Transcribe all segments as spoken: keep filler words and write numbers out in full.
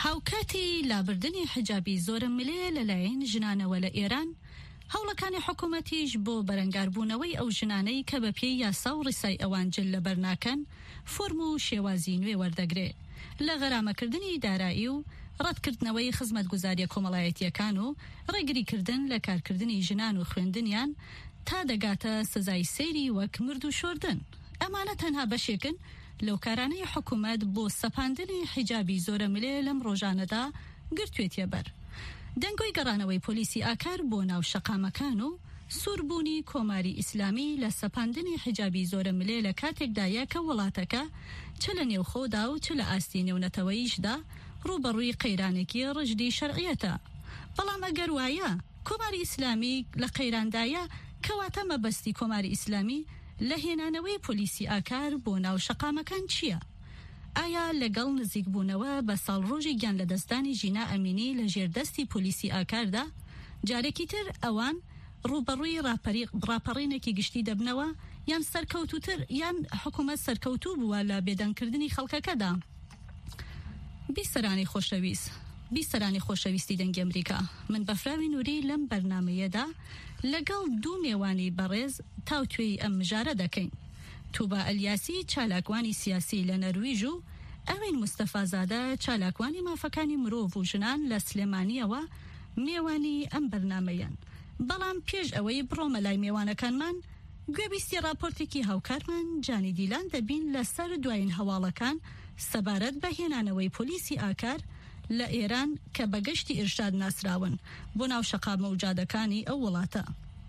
هاوکاتی لابردنی حجابی زۆرە ملێ لەلایەن ژنانەوە لە ئێران، هەوڵەکانی حکوومەتیش بۆ بەرەنگاربوونەوەی ئەو ژنانەی کە بە پێی یاسا و ڕیسای ئەوان جل لەبەر ناکەن فۆرم و شێوازی نوێ وەردەگرێ لە غەرامەکردنی دارایی و ڕەتکردنەوەی خزمەتگوزاریە کۆمەڵایەتیەکان و ڕێگریکردن لە کارکردنی ژنان و خوێندنیان تا دەگاتە سزای سەیری وەک مرد و شۆردن. ئەمانە تەنها بەشێکن لەو کارانەی حکوومەت بۆ سەپاندنی حیجابی زۆرە ملێ لەم ڕۆژانەدا گرتوێتیە بەر. دەنگۆی گەڕانەوەی پۆلیسی ئاکار بۆ ناو شەقامەکان و سووربوونی کۆماری ئیسلامی لە سەپاندنی حیجابی زۆرە ملێ لە کاتێکدایە کە وڵاتەکە چ لە نێوخۆدا و چ لە ئاستی نێونەتەوەییشدا ڕوبەڕووی قەیرانێکی ڕژدی شەرعیەتە. بەڵام ئەگەر وایە کۆماری ئیسلامی لە قەیراندایە کەواتە مەبەستی کۆماری ئیسلامی لە هێنانەوەی پۆلیسی ئاکار بۆ ناو شەقامەکان چییە؟ ئایا لەگەڵ نزیکبوونەوە بە ساڵڕۆژی گیان لە دەستانی ژینا ئەمینی لە ژێردەستی پۆلیسی ئاکاردا جارێکی تر ئەوان ڕوبەڕووی ڕاپەڕینێکی گشتی دەبنەوە یان سەرکەوتوتر یان حکوومەت سەرکەوتوو بووە لە بێدەنگکردنی خەڵکەکەدا؟ بیسەرانی خۆشەویست بیسەرانی خۆشەویستی دەنگی ئەمریکا، من بەفراوی نووری لەم بەرنامەیەدا لەگەڵ دوو نێوانی بەڕێز تاوتوێی ئەم مژارە دەکەین. توبا ئەلیاسی چالاکوانی سیاسی لە نەرویژ و ئەوین مستەفازادە چالاکوانی مافەکانی مرۆڤ و ژنان لە سلێمانیەوە میێوانی ئەم بەرنامەیان. بەڵام پێش ئەوەی بڕۆمە لای میێوانەکانمان گوێبیستی راپۆرتێکی هاوکارمان جانی دیلان دەبین لەسەر دوایین هەواڵەکان سەبارەت بە هێنانەوەی پۆلیسی ئاکار لە ئێران کە بەگەشتی ئێرشاد ناسراون بۆ ناو شەقامە و جادەکانی ئەو وڵاتە.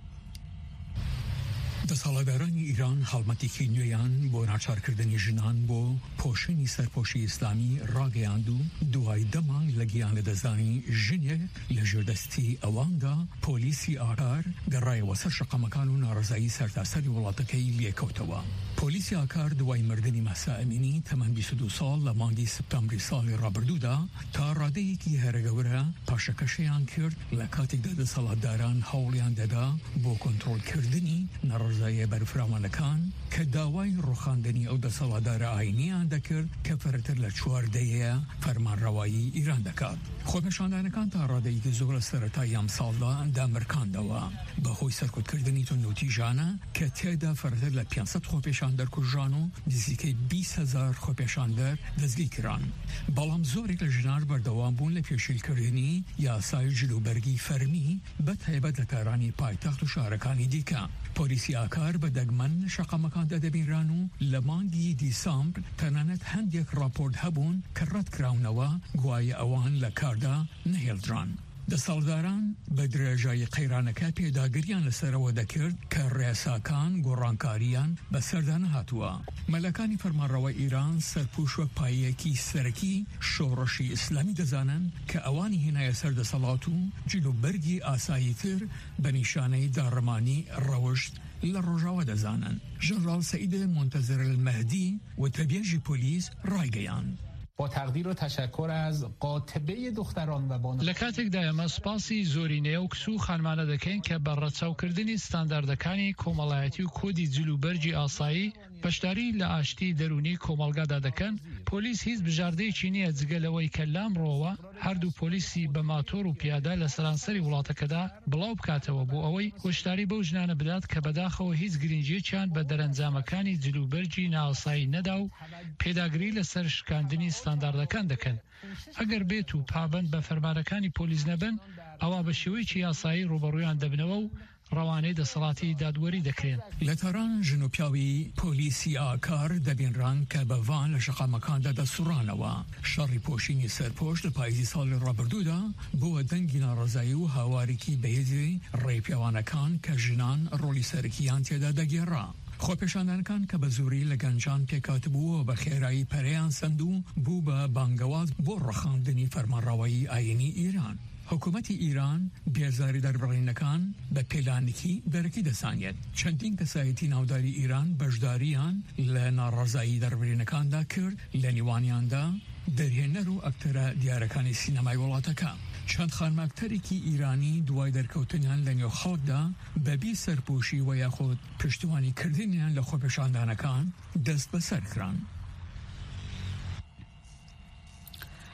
دەسەڵاتدارانی ئیران هەڵمەتێکی نوێیان بۆ ناچارکردنی ژنان بۆ پۆشنی سەرپۆشی ئیسلامی ڕاگەیاند و دوای دەمانگ لە گیان لەدەستدانی ژنێک لە ژێردەستی ئەواندا پۆلیسی ئاکار گەڕایەوە سەر شەقامەکان و ناڕزایی سەرتاسەری وڵاتەکەی لێکەوتەوە. پۆلیسی ئاکار دوای مردنی مەسا ئەمینی تەمەن بیست و دوو ساڵ لە مانگی سپتەمبری ساڵی ڕابردوودا تا ڕادەیەکی هەرەگەورە پاشەکەشەیان کرد لە کاتێکدا دەسەڵاتداران هەوڵیان دەدا بۆ کۆنتڕۆڵکردنی نەڕزایی بەرفراوانەکان کە داوای ڕوخاندنی ئەو دەسەڵاتدارە ئاینیان دەکرد کە فەرەتر لە چواردەیە فەرمانڕەوایی ئیران دەکات. خۆپێشاندانەکان تا ڕادەیەکی زۆر لە سەرەتای ئەم ساڵدا دامرکاندەوە بەهۆی سەرکوتکردنی تونوتیژانە کە تێدا فەرەتر لە پێنج خۆپێشاندەر کوژان و نزیکەی بیست هەزار خۆپێشاندەر دەستگیر کران. بەڵام زۆرێک لە ژنان بەردەوام بوون لە پێشیلکردنی یاسای جلوبەرگی فەرمی بە تایبەت لە کارانی پایتەخت و شارەکانی دیکە. پۆلیسی ئاکار بە دەگمەن شەقامەکاندا دەبینران و لە مانگی دیسامبر تەنانەت هەندێک راپۆرت هەبوون کە ڕەتکراونەوە گوایە ئەوان لە کاردا نەهێڵدران. دەسەڵاتداران بە درێژایی قەیرانەکە پێداگریان لەسەرەوە دەکرد کە ڕێساکان گۆڕانکاریان بەسەردا نەهاتووە. مەلەکانی فەرمانڕەوای ئیران سەرپوش وەک پایەیەکی سەرەکی شۆڕەشی ئیسلامی دەزانن کە ئەوانی هێنایە سەر دەسەڵات و جلوبەرگی ئاساییتر بە نیشانەی داڕەمانی ڕەوشت لە ڕۆژاوە دەزانن. ژەنڕال سەعید منتەزر المەهدی وتەبێژی پۆلیس ڕایگەیاند. با تقدیر و تشکر از قاطبه دختران و بانوان لە کاتێکدا ئێمە سپاسی زۆری نێوکس و خانمانە دەکەین کە بە ڕەچاوکردنی ستانداردەکانی کۆمەڵایەتی و کۆدی جلوبەرجی ئاسایی بەشداری لە ئاشتی دەرونی کۆمەلگادا دەکەن. پۆلیس هیچ بژاردەیەکی نییە جگەلەوەی کە لامڕۆوە هەردوو پۆلیسی بە ماتۆر و پیادا لە سەرانسەری وڵاتەکەدا بڵاو بکاتەوە بۆ ئەوەی هۆشداری بەو ژنانە بدات کە بەداخەوە هیچ گرنگجیەکیان بە دەرەنجامەکانی جلوبەرجی ناوسایی نەدا و پێداگری لەسەر شکاندنی ستانداردەکان دەکەن. ئەگەر بێت و پابند بە فەرمانەکانی پۆلیس نەبن ئەوە بە شێوەیەکی یاسایی ڕوبەڕوویان دەبنەوە و ڕەوانەی دەسەڵاتی دادوەری دەکرێن. لە تەران ژن و پیاوی پۆلیسی ئاکار دەبینران کە بەڤان لە شەقامەکاندا دەسوڕانەوە. شەڕی پۆشینی سەرپۆش لە پاییزی ساڵی ڕابردوودا بووە دەنگی ناڕەزایی و هاوارێکی بەهێزی ڕێپیاوانەکان کە ژنان ڕۆلی سەرکییان تێدا دەگێڕا. خۆپێشاندانەکان کە بە زووری لە گەنجان پێکاتبووە بە خێرایی پەرەیان سند و بوو بە بانگەواز بۆ ڕەخاندنی فەرمانڕەوایی ئاینی ئیران. حکوومەتی ئیران بێزاری دەربڕینەکان بە پێلانێکی دەرەکی دەسانێت. چەندین کەسایەتی ناوداری ئیران بەشداریان لە ناڕەزایی دەربڕینەکاندا کرد، لە نیوانیاندا دەرهێنەر و ئەکتەرە دیارەکانی سینەمای وڵاتەکە. چەند خانماکتەرێکی ئیرانی دوای دەرکەوتنیان لە نێو خەڵکدا بەبێ سەرپۆشی و یاخود پشتیوانی کردنیان لە خۆپێشاندانەکان دەست بەسەر کران.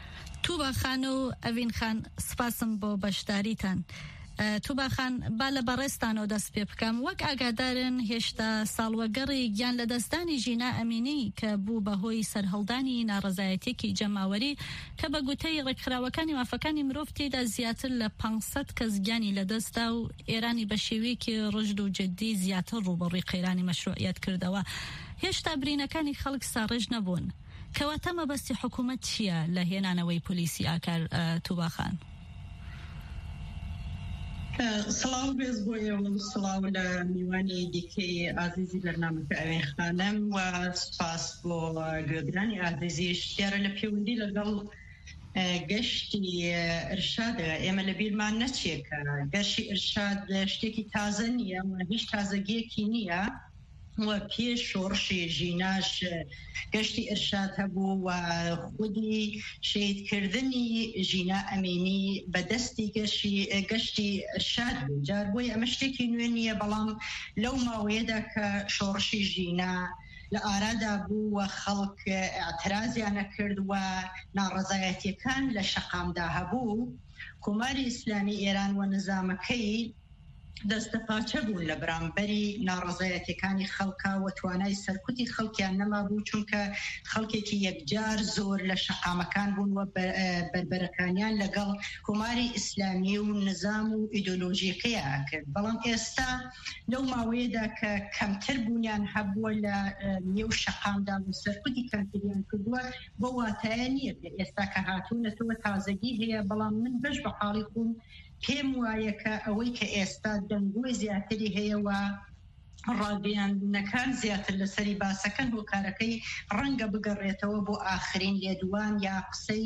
توبا خان و ئەڤین خان سپاسم بۆ بەشداریتان. توبا خان با لە بەڕێستانەوە دەست پێ بکەم. وەک ئاگادارن هێشتا ساڵوەگەڕی گیان لە دەستانی ژینا ئەمینی کە بوو بەهۆی سەرهەڵدانی ناڕەزایەتێکی جەماوەری کە بە گوتەی ڕێکخراوەکانی مافەکانی مرۆڤ تێدا زیاتر لە پانسەد کەس گیانی لەدەستدا و ئێرانی بە شێوەیەکی ڕژد و جددی زیاتر ڕووبەڕووی قەیرانی مەشروعیەت کردەوە. هێشتا برینەکانی خەڵک ساڕێژ نەبوون. کەواتە مەبەستی حکوومەت چییە لە هێنانەوەی پۆلیسی ئاکار توبا خان؟ سڵاو بێز بۆ ئێوە سڵاو لە میوانی دیکەی ئازیزی بەرنامەکە ئەوێن خانم و سپاس بۆ گوێبرانی ئازیزیش دیارە لە پەیوەندی لەگەڵ گەشتی ئرشادە ئێمە لە بیرمان نەچێکە گەشتی ئرشاد شتێکی تازە نییە و هیچ تازەگیەکی نییە و پێش شۆڕشی ژیناش گەشتی ئرشاد هەبوو و خودی شێدکردنی ژینا ئەمینی بەدەستی گەشتی ئرشاد بوو. جار بۆی ئەمە شتێکی نوێ نییە، بەڵام لەو ماوەیەدا کە شۆڕشی ژینا لە ئارادا بوو و خەڵک ئاعترازیانە کرد و ناڕەزایەتیەکان لە شەقامدا هەبوو، کۆماری ئیسلامی ئێران و نظامەکەی دەستەپاچە بوون لە بەرامبەری ناڕەزایەتیەکانی خەڵکا و توانای سەرکوتی خەڵکیان نەما بوو، چونکە خەڵکێکی یەکجار زۆر لە شەقامەکان بوون و بربەرەکانیان لەگەڵ کۆماری ئیسلامی و نظام و ئیدۆلۆژیەکەیە کرد. بەڵام ئێستا لەو ماوەیەدا کە کەمتر بوونیان هەبووە لە نێو شەقامدا و سەرکوتی کەمتریان کردووە، بۆ واتایە نییە ئێستا کە هاتوونەتەوە تازەگی هەیە. بەڵام من بەش بە حاڵی خۆم پێم وایە کە ئەوەی کە ئێستا دەنگۆی زیاتری هەیە و ڕاگەیاندنەکان زیاتر لەسەری باسەکەن بۆ کارەکەی ڕەنگە بگەڕێتەوە بۆ ئاخرین لێدوان یا قسەی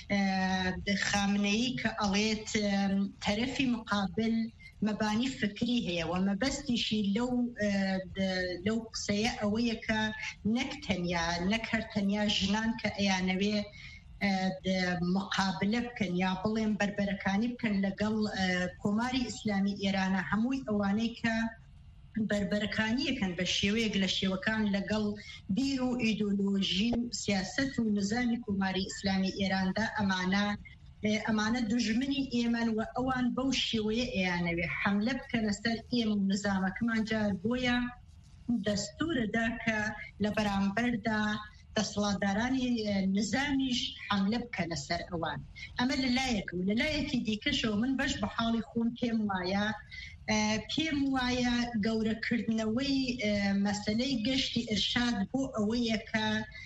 خامنەیی کە ئەڵێت تەرەفی مقابل مەبانی فکری هەیە و مەبەستیشی لەو لەو قسەیە ئەوەیە کە نەک تەنیا نەک هەر تەنیا ژنان کە ئەیانەوێ مقابلە بکەن یا بڵێن بربەرەکانی بکەن لەگەڵ کۆماری ئیسلامی ئێرانە، هەمووی ئەوانەی کە بربەرەکانیەکەن بە شێوەیەک لە شێوەکان لەگەڵ بیر و ئیدۆلۆژی و سیاسەت و نظامی کۆماری ئیسلامی ئێراندا ئەمانە ئەمانە دژمنی ئێمەن و ئەوان بەو شێوەیە ئەیانەوێ حەملە بکەنە سەر ئێمە و نظامەکەمان. جار بۆیە دەستورەدا کە لە بەرامبەردا دەسەڵاتدارانی نظامیش حملە بکەنە سەر ئەوان. ئەمە لەلایەک و لەلایەکی دیکەشەوە من بەش بە حاڵی خۆم پێم وایە پێم وایە گەورەکردنەوەی مەسەلەی گەشتی ئرشاد بۆ ئەوەیە کە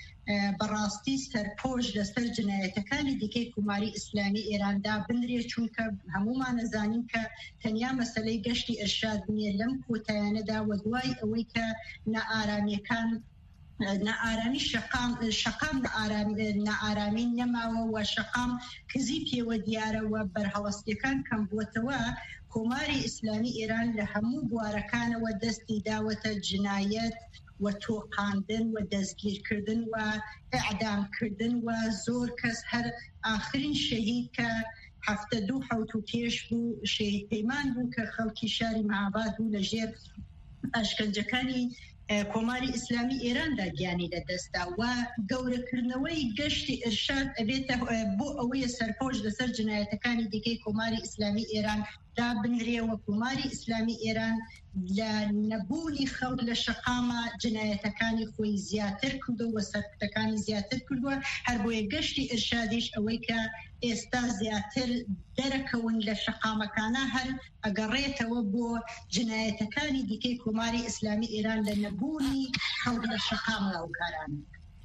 بەڕاستی سەرپۆش لەسەر جنایەتەکانی دیکەی کۆماری ئیسلامی ئێراندا بنرێ، چونکە هەمومان نەزانین کە تەنیا مەسەلەی گەشتی ئرشاد نیە لەم کۆتایانەدا و دوای ئەوەی کە نائارامیەکان نائارامی شەقام شەقام نائارامی نەماوە و شەقام کزی پێوە دیارە و بەرهەڵەستیەکان کەم بووتەوە، کۆماری ئیسلامی ئێران لە هەموو بوارەکانەوە دەستی داوەتە جنایەت و تۆقاندن و دەستگیرکردن و ئەعدامکردن و زۆر کەس هەر ئاخرین شەهید کە هەفتە دوو حەوت و پێش بوو شەهید پەیمان بوو کە خەڵکی شاری مەعاباد بوو لە ژێر ئەشکەنجەکانی کۆماری ئیسلامی ئێراندا گیانی لەدەستا. و گەورەکردنەوەی گەشتی ئرشاد ئەبێتە بۆ ئەوەیە سەرپۆش لەسەر جنایەتەکانی دیکەی کۆماری ئیسلامی ئێران دا بنرێەوە. کۆماری ئیسلامی ئێران لە نەبوونی خەڵک لە شەقامە جنایەتەکانی خۆی زیاتر کردو و سەرکوتەکانی زیاتر کردووە. هەر بۆیە گەشتی ئرشادیش ئەوەی کە ئێستا زیاتر دەرەکەون لە شەقامەکانە هەر ئەگەڕێتەوە بۆ جنایەتەکانی دیکەی کۆماری ئیسلامی ئێران لە نەبوونی خەڵک لە شەقامە و کارانە.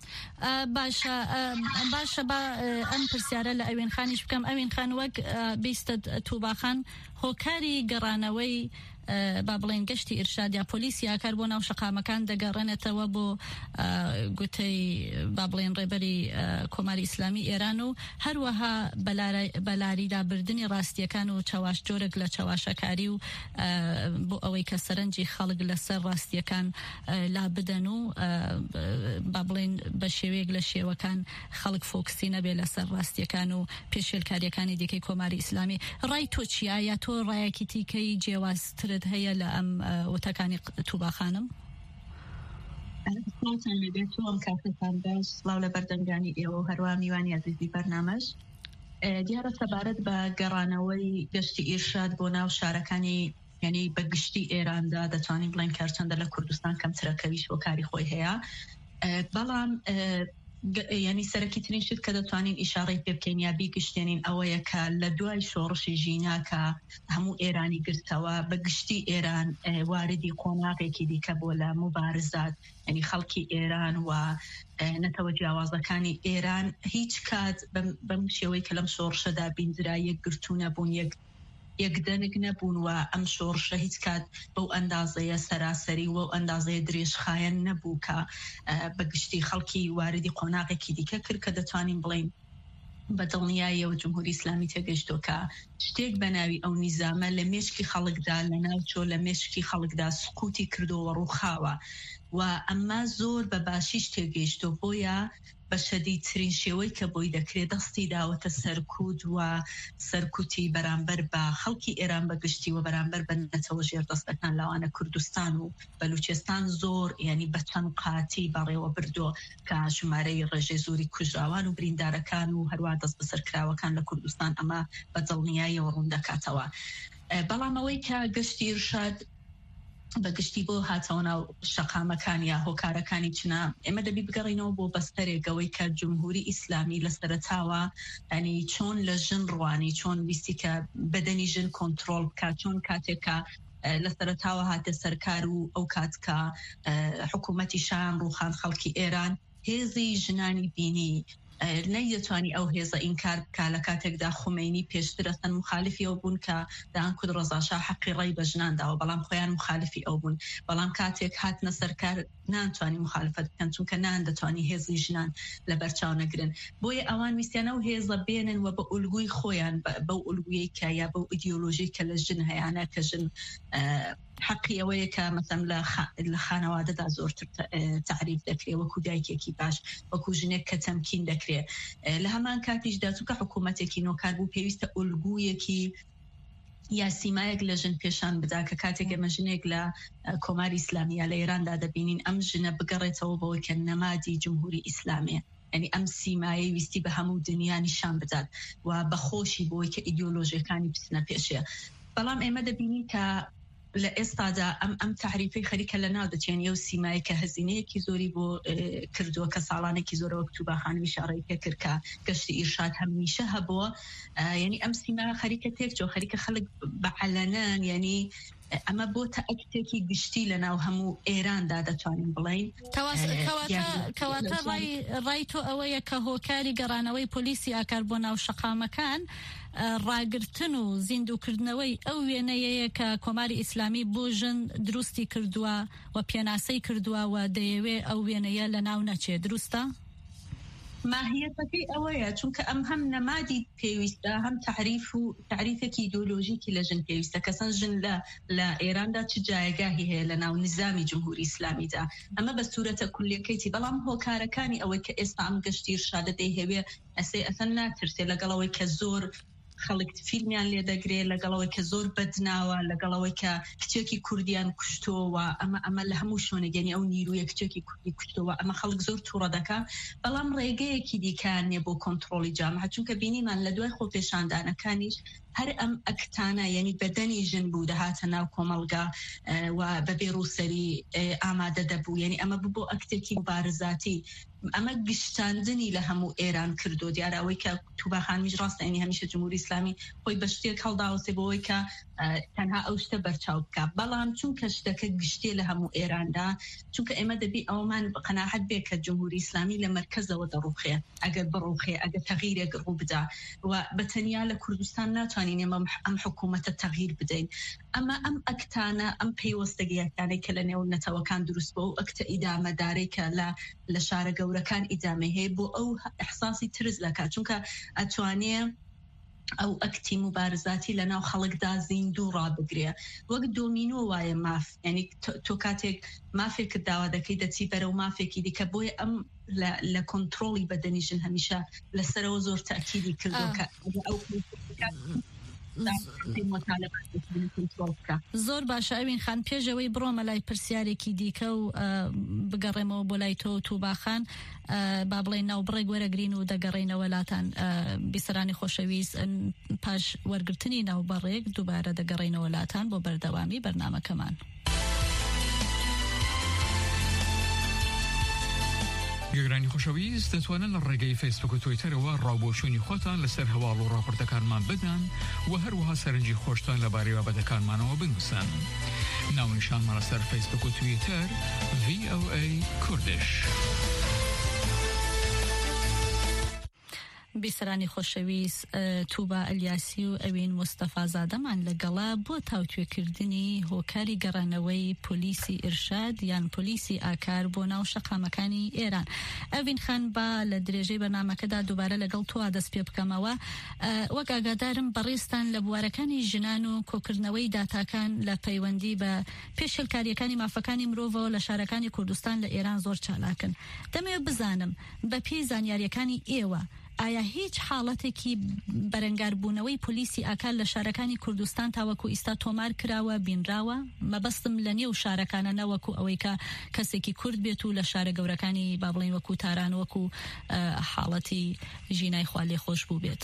باشە باشە با ئەم پرسیارە لە ئەوێن خانیش بکەم. ئەوێن خان وەک بیستە توباخان هۆکاری گەڕانەوەی با بڵێن گەشتی ئرشاد یا پۆلیسی ئاکار بۆ ناو شەقامەکان دەگەڕێنێتەوە بۆ گوتەی با بڵێن ڕێبەری کۆماری ئیسلامی ئێران و هەروەها بەلاریدابردنی ڕاستیەکان و چاواش جۆرێک لە چاواشەکاری و بۆ ئەوەی کە سەرنجی خەڵک لەسەر ڕاستیەکان لا بدەن و با بڵێن بە شێوەیەک لە شێوەکان خەڵک فۆکسی نەبێ لەسەر ڕاستیەکان و پێشێلکاریەکانی دیکەی کۆماری ئیسلامی. ڕای تۆ چیە؟ یا تۆ ڕایەکی تیکەی جیاوازترت هەیە لە ئەم وتەکانی توبا خانم؟ سڵاوتان لەبێت و ئەم کاتتان بەش سڵاو لە بەردەنگانی ئێوە و هەروە میوانی عەزیزی بەرنامەش. دیارە سەبارەت بە گەڕانەوەی گەشتی ئیرشاد بۆ ناو شارەکانی یعنی بە گشتی ئێراندا دەتوانین بڵێن کارچەندە لە کوردستان کەمترەکەویش بۆ کاری خۆی هەیە بەڵام ینی سەرەکی ترین شت کە دەتوانین ئیشارەی پێ بکەین یا بیگشتێنین ئەوەیە کە لە دوای شۆڕشی ژیناکە هەموو ئێرانی گرتەوە بە گشتی ئێران واردی قۆناغێکی دیکە بۆ لە مبارزات ینی خەڵکی ئێران و نەتەوە جیاوازەکانی ئێران هیچ کات بەم شێوەی کە لەم شۆڕشەدا بیندرا یەک گرتوونە بوون یەک یەکدەنگ نەبوون و ئەم شۆڕشە هیچ کات بەو ئەندازەیە سەراسەری و ئەندازەیە درێژخایەن نەبوو کە بە گشتی خەڵکی واردی قۆناغێکی دیکە کرد کە دەتوانین بڵین بە دڵنیاییە و جمهوری ئیسلامی تێگەیشتۆکە شتێک بە ناوی ئەو نیزامە لە مێشکی خەڵکدا لە ناوچۆ لە مێشکی خەڵکدا سقوتی کردەوە ڕووخاوە و ئەمما زۆر بە باشیش تێگەیشتۆ بۆیە بە شەدیدترین شێوەی کە بۆی دەکرێت دەستی داوەتە سەرکوت و سەرکوتی بەرامبەر بە خەڵکی ئێران بەگشتی و بەرامبەر بە نەتەوە ژێردەستەکان لاوانە کوردستان و بەلوچستان زۆر ینی بە چەند قاتی بەڕێوە بردۆ کە ژمارەی ڕێژەی زۆری کوژراوان و بریندارەکان و هەروە دەست بەسەرکراوەکان لە کوردستان ئەمە بە دڵنیاییەوە ڕوون دەکاتەوە بەڵام ئەوەی کە گەشتی ئیرشاد بەگشتی بۆ هاتەوە ناو شەقامەکان یا هۆکارەکانی چنا ئێمە دەبی بگەڕینەوە بۆ بەستەرێکەوەی کە جمهوری ئیسلامی لە سەرەتاوە ئەنی چۆن لە ژن ڕوانی چۆن ویستی کە بەدەنی ژن کۆنتڕۆڵ بکە چۆن کاتێکە لە سەرەتاوە هاتە سەرکار و ئەو کاتکە حکوومەتی شان ڕووخان خەڵکی ئێران هێزی ژنانی بینی نەیدەتوانی ئەو هێزە ئینکار بکە لە کاتێکدا خومینی پێشترەسەن مخالفی ئەو بوون کە دان کورد ڕەزاشا حەقی ڕێی بە ژنانداوە بەڵام خۆیان مخالفی ئەو بوون بەڵام کاتێک هاتنە سەرکار نانتوانی مخالفت بکەن چونکە نان دەتوانی هێزی ژنان لە بەرچاو نەگرن بۆیە ئەوان ویستیانە و هێزە بێنن و بە ئولگوی خۆیان بەو ئولگویی کە یا بەو ئیدیۆلۆژی کە لە ژن هەیەە کە ژن حقی ئەوەیە کە مەسەم لە خانەوادەدا زۆرتر تعریف دەکرێت وەکو دایکێکی باش وەکو ژنێک کە تەمکین دەکرێت لە هەمان کاتیشدا چونکە حکوومەتێکی نۆکار بوو پێویستە ئولگویەکی یا سیمایەک لە ژن پێشان بدا کە کاتێک ئەمە ژنێک لە کۆماری ئیسلامیە لە ئێراندا دەبینین ئەم ژنە بگەڕێتەوە بەوەی کە نەمادی جمهوری ئیسلامیە ینی ئەم سیمایی ویستی بە هەموو دنیا نیشان بدات و بەخۆشی بۆی کە ئیدیۆلۆژیەکانی بچنە پێشێ بەڵام ئێمە دەبینی کە لە ئێستادا ئەم ئەم تعریفەی خەریکە لە ناو دەچێن و سیمایی کە هەزینەیەکی زۆری بۆ کردووە کە ساڵانێکی زۆرەوە کتوباخانوی شارەی پێ کرد کە گەشتی ئیرشاد هەمیشە هەبووە ینی ئەم سیما خەریکە تێکچۆ خەریکە خەڵک بەعەلەنەن ینی ئەمە بۆ تەئەکتێکی گشتی لە ناو هەموو ئێراندا دەتوانین بڵین کەواتە ڕای تۆ ئەوەیە کە هۆکاری گەڕانەوەی پۆلیسی ئاکار بۆ ناو شەقامەکان ڕاگرتن و زیندووکردنەوەی ئەو وێنەیەیە کە کۆماری ئیسلامی بۆ ژن دروستی کردووە و پێناسەی کردووە و دەیەوێ ئەو وێنەیە لە ناو نەچێ دروستە؟ ماهیەتەکەی ئەوەیە چونکە ئەم هەم نەمادی پێویستە هەم تعریف و تعریفێکی ئیدۆلۆژیکی لە ژن پێویستە کەسەن ژن لە لە ئێراندا چ جایگاهی هەیە لە ناو نظامی جمهوری ئیسلامیدا ئەمە بە سوورەتە کولیەکەیتی بەڵام هۆکارەکانی ئەوەی کە ئێستا ئەم گەشتی ئیرشادە دەیهەوێ ئەسێ ئەسەن ناترسێ لەگەڵەوەی کە زۆر خەڵک فیلمیان لێ دەگرێت لەگەڵەوەی کە زۆر بەدناوە لەگەڵەوەی کە کچێکی کوردیان کوشتۆوە ئەمە ئەمە لە هەموو شوێنەگەنی ئەو نیرویە کچێکی کوردی کوشتەوە ئەمە خەڵک زۆر تووڕە دەکا بەڵام ڕێگەیەکی دیکان نیە بۆ کۆنتڕۆڵی جامعە چونکە بینیمان لە دوای خۆپێشاندانەکانیش هەر ئەم ئەکتانە یعنی بەدەنی ژن بوو دەهاتە ناو کۆمەڵگا و بەبێ ڕووسەری ئامادە دەبوو یعنی ئەمە بوو بۆ ئەکتێکی مبارزاتی ئەمە گشتاندنی لە هەموو ئێران کردو دیارەوەی کە توباخانمیش ڕاستە ئەنی هەمیشە جمهوری ئیسلامی خۆی بە شتێک هەڵداوەسێ بۆەوەی کە تەنها ئەو شتە بەرچاو بکە بەڵام چونکە شتەکە گشتێ لە هەموو ئێراندا چونکە ئێمە دەبی ئەومان قەناعەت بێ کە جمهوری ئیسلامی لە مەرکەزەوە دەڕوخێ ئەگەر بڕوخێ ئەگەر تەغییرێک ڕوو بدا و بەتەنیا لە کوردستان ناتوانین ئێمە ئەم حکوومەتە تەغییر بدەین ئەمە ئەم ئەکتانە ئەم پەیوەستەگیەکانەی کە لە نێو نەتەوەکان دروست بوو ئەکتە ئیدامەدارەی کە لە لە شارە گەورەکان ئیدامە هەیە بۆ ئەو ئەحساسی ترس دەکات چونکە ئەتوانێ ئەو ئەکتی مبارزاتی لە ناو خەڵکدا زیندوو ڕابگرێ وەک دۆمینۆ وایە ماف ینی تۆ کاتێک مافێک داوا دەکەی دەچی بەرەو مافێکی دیکە بۆیە ئەم لە کۆنتڕۆڵی بەدەنی ژن هەمیشە لەسەرەوە زۆر تاکیدی کردو کە ئەو زۆر باشە ئەوین خان پێشەوەی بڕۆمە لای پرسیارێکی دیکە و بگەڕێمەوە بۆ لای تۆ تووباخان با بڵێ ناوبڕێک وەرەگرین و دەگەڕێنەوە لاتان بیسەرانی خۆشەویست پاش وەرگرتنی ناوبەڕێک دووبارە دەگەڕێنەوە لاتان بۆ بەردەوامی بەرنامەکەمان. گەگرانی خۆشەویست دەتوانن لە ڕێگەی فیسبوک و تویتەرەوە ڕاوبۆچوونی خۆتان لەسەر هەواڵ و ڕاپۆرتەکانمان بدەن و هەروەها سەرنجی خۆشتان لەبارەی بابەتەکانمانەوە بنووسن. ناونیشانمان لەسەر فیسبوک و تویتەر ڤی ئۆ ئەی کوردش. بیسەرانی خۆشەویست تووبا ئەلیاسی و ئەوین مستەفا زادەمان لەگەڵا بۆ تاوتوێکردنی هۆکاری گەڕانەوەی پۆلیسی ئیرشاد یان پۆلیسی ئاکار بۆ ناو شەقامەکانی ئێران. ئەوین خان با لە درێژەی بەرنامەکەدا دووبارە لەگەڵ تۆ دەست پێ بکەمەوە. وەک ئاگادارم بەڕێستان لە بوارەکانی ژنان و کۆکردنەوەی داتاکان لە پەیوەندی بە پێشێلکاریەکانی مافەکانی مرۆڤەوە لە شارەکانی کوردستان لە ئێران زۆر چالاکن. دەمەوێت بزانم بە پێی زانیاریەکانی ئێوە ئایا هیچ حاڵەتێکی بەرەنگاربوونەوەی پۆلیسی ئاکار لە شارەکانی کوردستان تاوەکو ئیستا تۆمار کراوە بینراوە؟ مەبەستم لە نێو شارەکانە نەوەکو ئەوەی کە کەسێکی کورد بێت و لە شارە گەورەکانی با بڵێن وەکو تاران وەکو حاڵەتی ژینای خوا لێ خۆش بوو بێت.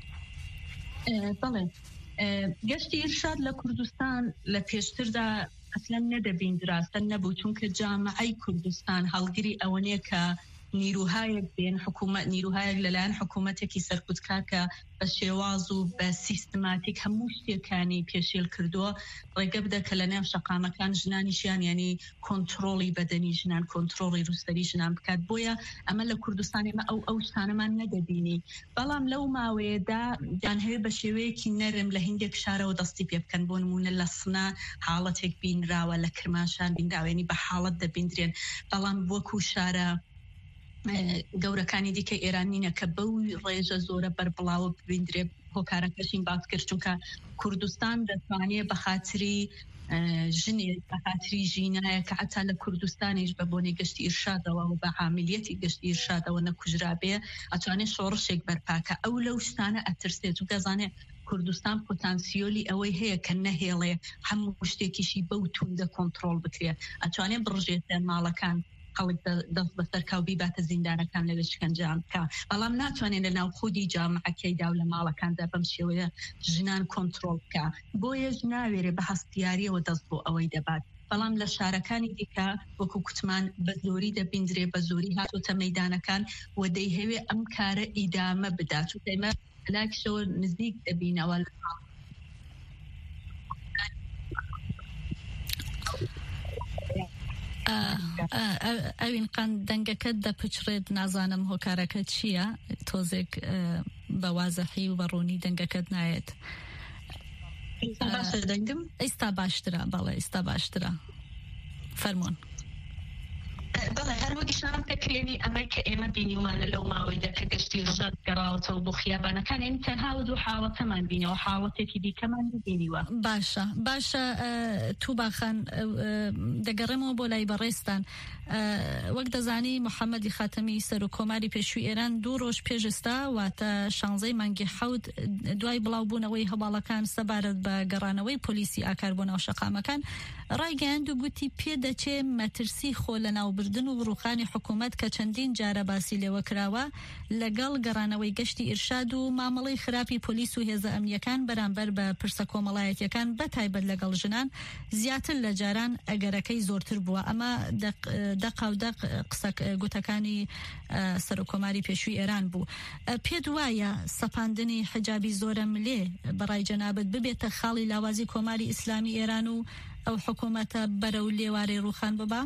بەڵێ گەشتی ئیرشاد لە کوردستان لە پێشتردا ئەسلەن نەدەبیندرا ئەسلەن نەبوو چونکە جامعەی کوردستان هەڵگری ئەوەنەیە کە نیروهایەک بێن حکوومەت نیروهایەک لەلایەن حکوومەتێکی سەرکوتکار کە بە شێواز و بە سیستماتیک هەموو شتێکانی پێشێل کردووە ڕێگە بدە کە لە نێو شەقامەکان ژنانیشیان یعنی کۆنتڕۆڵی بەدەنی ژنان کۆنتڕۆڵی رووسەری ژنان بکات. بۆیە ئەمە لە کوردستانی مە ئەو ئەو شتانەمان نەدەبینی. بەڵام لەو ماوەیەدا جان هەیە بە شێوەیەکی نەرم لە هەندێک شارەوە دەستی پێ بکەن. بۆ نمونە لە سنا حاڵەتێک بینراوە، لە کرماشان بینراوێنی بە حاڵەت دەبیندرێن. بەڵام وەکو شارە گەورەکانی دیکە ئێرانینە کە بەو ڕێژە زۆرە بەربڵاوە ببیندرێ هۆکارەکەشین باس کرد چونکە کوردستان دەتوانێت بە خاتری ژنێک بە خاتری ژینایە کە حتا لە کوردستانیش بە بۆنی گەشتی ئیرشادەوە و بە عاملیەتی گەشتی ئیرشادەوە نەکوژرابێ ئەتوانێت شۆڕشێک بەرپاکە. ئەو لەو شتانە ئەترسێت و دەزانێ کوردستان پۆتانسیۆلی ئەوەی هەیە کە نەهێڵێ هەموو شتێکیشی بەو توندە کۆنتڕۆڵ بکرێ. ئەتوانێت بڕژێتە ماڵەکان خەڵک دەست بەسەر کاوبی باتە زیندانەکان لەوێ شکنجەیان بکە. بەڵام ناتوانێت لە ناو خودی جامعەکەیدا و لە ماڵەکاندا بەم شێوەیە ژنان کۆنتڕۆڵ بکە. بۆیە ناوێرێ بە هەستیاریەوە دەست بۆ ئەوەی دەبات. بەڵام لە شارەکانی دیکە وەکو کوتمان بە زۆری دەبیندرێ، بە زۆری هاتوتە مەیدانەکان و دەیهەوێ ئەم کارە ئیدامە بدات و دەیمە لاکشەوە نزیک دەبینەوە. ئەوین قەن دەنگەکەت دەپچڕێت نازانم هۆکارەکە چییە تۆزێک بە وازەحی و بەڕوونی دەنگەکەت نایێت. ئێستا باشترە. بەڵێ ئێستا باشترە فەرمۆن. بەڵێ هەروەگیشان پێکرێنی ئەمەی کە ئێمە بینیوانە لەو ماوەیدا کە گەشتی ئیرشاد گەڕاوەتەوە بۆ خیابانەکان ئێمە تەنها و دوو حاڵەتەمان بینەوە، حاڵەتێکی دیکەمان بینیوە. باشە باشە تووباخان دەگەڕێمەوە بۆ لای بەڕێستان. وەک دەزانی محەممەدی خاتەمی سەر و کۆماری پێشووی ئێران دوو ڕۆژ پێشستا واتە شانزەی مانگی حەوت دوای بڵاوبوونەوەی هەواڵەکان سەبارەت بە گەڕانەوەی پۆلیسی ئاکار بۆ ناو شەقامەکان ڕایگەیاند و گوتی پێدەچێ مەترسی خۆ لە ناوبردن و بڕوخانی حکوومەت کە چەندین جارە باسی لێوە کراوە لەگەڵ گەڕانەوەی گەشتی ئیرشاد و مامەڵەی خراپی پۆلیس و هێزە ئەمنیەکان بەرامبەر بە پرسە کۆمەڵایەتیەکان بەتایبەت لەگەڵ ژنان زیاتر لە جاران ئەگەرەکەی زۆرتر بووە. ئەمە دەق و دەق قسە گوتەکانی سەر و کۆماری پێشووی ئێران بوو. پێ دوایە سەپاندنی حجابی زۆرە ملێ بەڕای جەنابەت ببێتە خاڵی لاوازی کۆماری ئیسلامی ئێران و ئەو حکوومەتە بەرەو لێوارەی ڕوخان ببا؟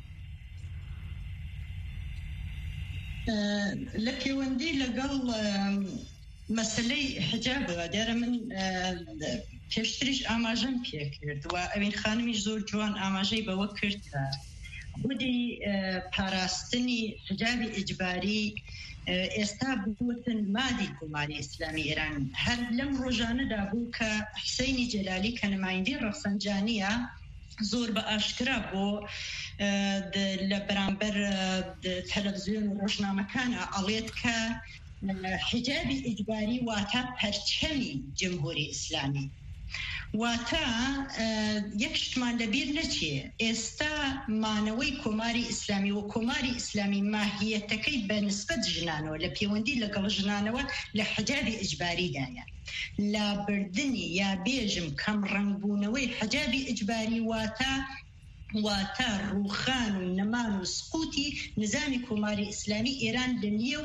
لە پەیوەندی لەگەڵ مەسلەی حجابەوە دیارە من پێشتریش ئاماژەم پێ کرد و ئەوین خانمیش زۆر جوان ئاماژەی بەوە کرد کە بودی پاراستنی حجابی ئیجباری ئێستا بوتن مادی کۆماری ئیسلامی ئێران. هەر لەم ڕۆژانەدا بوو کە حسەینی جەلالی کە نمایندەی ڕەفسەنجانیە زۆر بە ئاشکرا بۆ لە بەرامبەر تەلەڤیزیۆن و ڕۆژنامەکانە ئەڵێت کە حجابی ئیجباری واتە پەرچەمی جمهوری ئیسلامی، واتە یەکشتمان لەبیر نەچێ ئێستا مانەوەی کۆماری ئیسلامی و کۆماری ئیسلامی ماهیەتەکەی بە نسبەت ژنانەوە لە پەیوەندی لەگەڵ ژنانەوە لە حجابی ئیجباریدایە. لا بردنی یا بێژم کەم ڕەنگبوونەوەی حجابی ئیجباری واتە واتە ڕووخان و نەمان و سقوتی نظامی کۆماری ئیسلامی ئێران لە نێو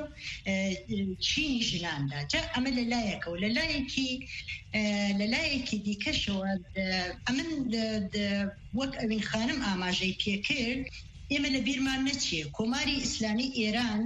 چینی ژناندا. جا ئەمە لەلایەکە و لەلایەکی لەلایەکی دیکەشەوە ئەمن وەک ئەوین خانم ئاماژەی پێکرد ئێمە لە بیرمان نەچێ کۆماری ئیسلامی ئێران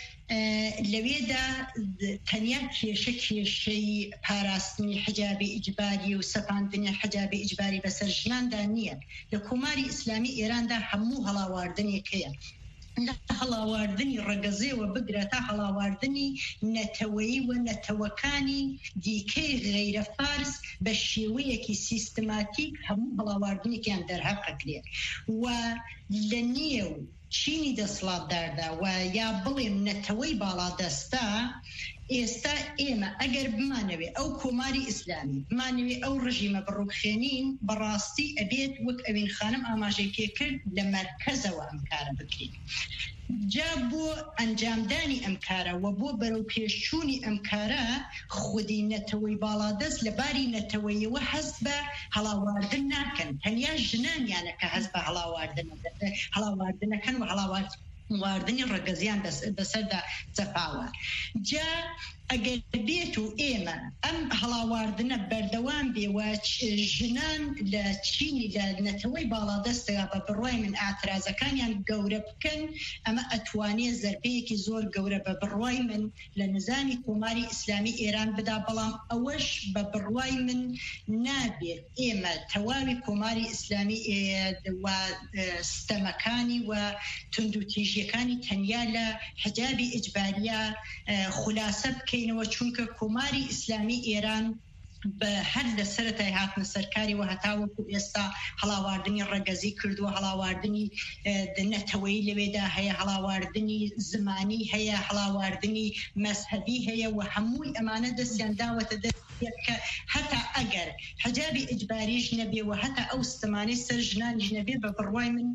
لەوێدا تەنیا کێشە کێشەی پاراستنی حجابی ئیجباری و سەپاندنی حجابی ئیجباری بەسەر ژناندا نییە. لە کۆماری ئیسلامی ئێراندا هەموو هەڵاواردنێکەیە، لە هەڵاواردنی ڕەگەزێەوە بگرە تا هەڵاواردنی نەتەوەیی و نەتەوەکانی دیکەی غەیرە فارس بە شێوەیەکی سیستماتیک هەموو هەڵاواردنێکیان دەرهەقەکرێ و لە نێو چینی دەسڵاتداردا و یا بڵێم نەتەوەی باڵادەستا ئێستا ئێمە ئەگەر بمانەوێ ئەو کۆماری ئیسلامی بمانەوێ ئەو ڕژیمە بڕووخێنین بەڕاستی ئەبێت وەک ئەوین خانم ئاماژەی پێکرد لە مەرکەزەوە ئەم کارە بکرین. جا بۆ ئەنجامدانی ئەم کارە و بۆ بەرەو پێشچوونی ئەم کارە خودی نەتەوەی باڵادەست لە باری نەتەوەیەوە هەست بە هەڵاواردن ناکەن، تەنیا ژنانیانە کە هەست بە هەڵاواردنەکەن و هەڵاواردن واردنی ڕەگەزیان بەسەردا چەپاوە. جا ئەگەر بێت و ئێمە ئەم هەڵاواردنە بەردەوام بێوە ژنان لە چینی لە نەتەوەی باڵادەستەوە بە بڕوای من ئاعترازەکانیان گەورە بکەن، ئەمە ئەتوانێت زەربەیەکی زۆر گەورە بە بڕوای من لە نظامی کۆماری ئیسلامی ئێران بدا، بەڵام ئەوەش بە بڕوای من نابێت ئێمە تەواوی کۆماری ئیسلامی و ستەمەکانی و توندوتیژیەکانی تەنیا لە حجابی ئیجباریە خولاسە بکەینەوە، چونکە کۆماری ئیسلامی ئێران بە هەر لە سەرەتای هاتنە سەرکاری و هەتاوەکو ئێستا هەڵاواردنی ڕەگەزی کردووە، هەڵاواردنی نەتەوەی لەوێدا هەیە، هەڵاواردنی زمانی هەیە، هەڵاواردنی مەزهەبی هەیە و هەمووی ئەمانە دەستیان داوەتە دەست کە هەتا ئەگەر حجابی ئیجباریش نەبێ و هەتا ئەو ستەمانەی سەر ژنانیش نەبێ بە بڕوای من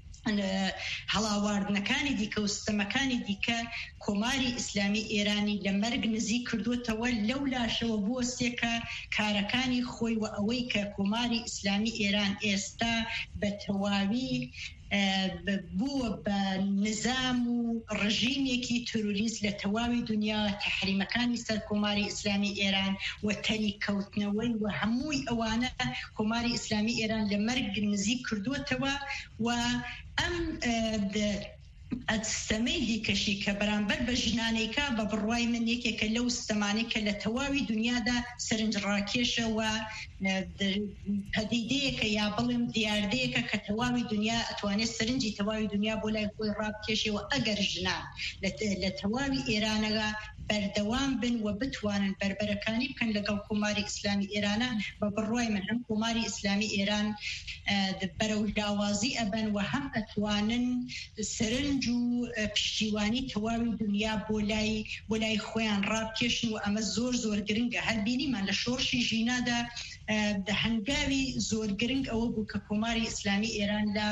هەڵاواردنەکانی دیکە و ستەمەکانی دیکە کۆماری ئیسلامی ئێرانی لە مەرگ نزیک کردوتەوە لەو لاشەوە بۆ سێکە کارەکانی خۆی و ئەوەی کە کۆماری ئیسلامی ئێران ئێستا بە تەواوی بووە بە نظام و ڕژیمێکی تروریست لە تەواوی دنیا تەحریمەکانی سەر کۆماری ئیسلامی ئێران و تەنی کەوتنەوەی و هەمووی ئەوانە کۆماری ئیسلامی ئێران لە مەرگ نزیک کردوتەوە و ئەم ئەستەمەی دیکەشی کە بەرامبەر بە ژنانێکا بە بڕوای من یەکێکە لەو ستەمانەی کە لە تەواوی دنیادا سەرنجڕاکێشە و پەدیدەیەکە یا بڵێم دیاردەیەکە کە تەواوی دنیا ئەتوانێت سەرنجی تەواوی دنیا بۆ لای خۆی ڕابکێشێەوە ئەگەر ژنان لە تەواوی ئێرانەوە بەردەوام بن و بتوانن بربەرەکانی بکەن لەگەڵ کۆماری ئیسلامی ئێرانە بە بڕوای من هەم کۆماری ئیسلامی ئێران بەرەو لاوازی ئەبن و هەم ئەتوانن سەرنج و پشتیوانی تەواوی دنیا بۆ لای بۆ لای خۆیان ڕابکێشن و ئەمە زۆر زۆر گرنگە. هەر بینیمان لە شۆڕشی ژینادا هەنگاوی زۆر گرنگ ئەوە بوو کە کۆماری ئیسلامی ئێران لە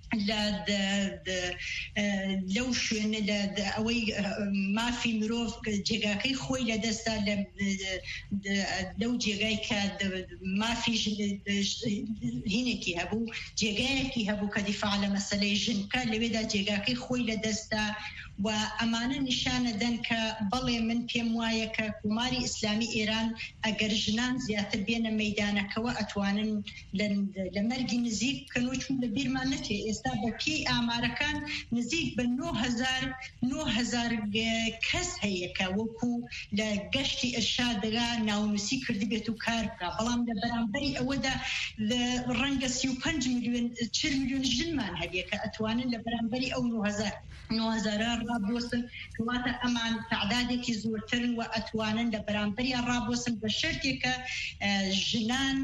لەو شوێنە ئەوەی مافی مرۆڤ جێگاکەی خۆی لە دەستا لەو جێگای کە مافی هینێکی هەبوو جێگایەکی هەبوو کە دیفاع لە مەسەلەی ژنکە لەوێدا جێگاکەی خۆی لە دەستا و ئەمانە نیشانە دەن کە بەڵێ من پێم وایە کە کۆماری ئیسلامی ئێران ئەگەر ژنان زیاتر بێنە مەیدانەکەوە ئەتوانن لە مەرگی نزیک بکەن و چون لە بیرمان نەچێ ئێستا بەپێی ئامارەکان نزیک بە نۆ هەزار کەس هەیە کە وەکو لە گەشتی ئەرشادەگا ناونووسی کردی بێت و کار بکە، بەڵام لە بەرامبەری ئەوەدا ڕەنگە سی و پەنج میلیۆن چل میلیۆن ژنمان هەبێ کە ئەتوانن لە بەرامبەری ئەو نۆ هەزار ڕابۆسن کەواتە ئەمان تعدادێکی زۆرترن و ئەتوانن لە بەرامبەریان ڕابۆسن بە شەرتێکە ژنان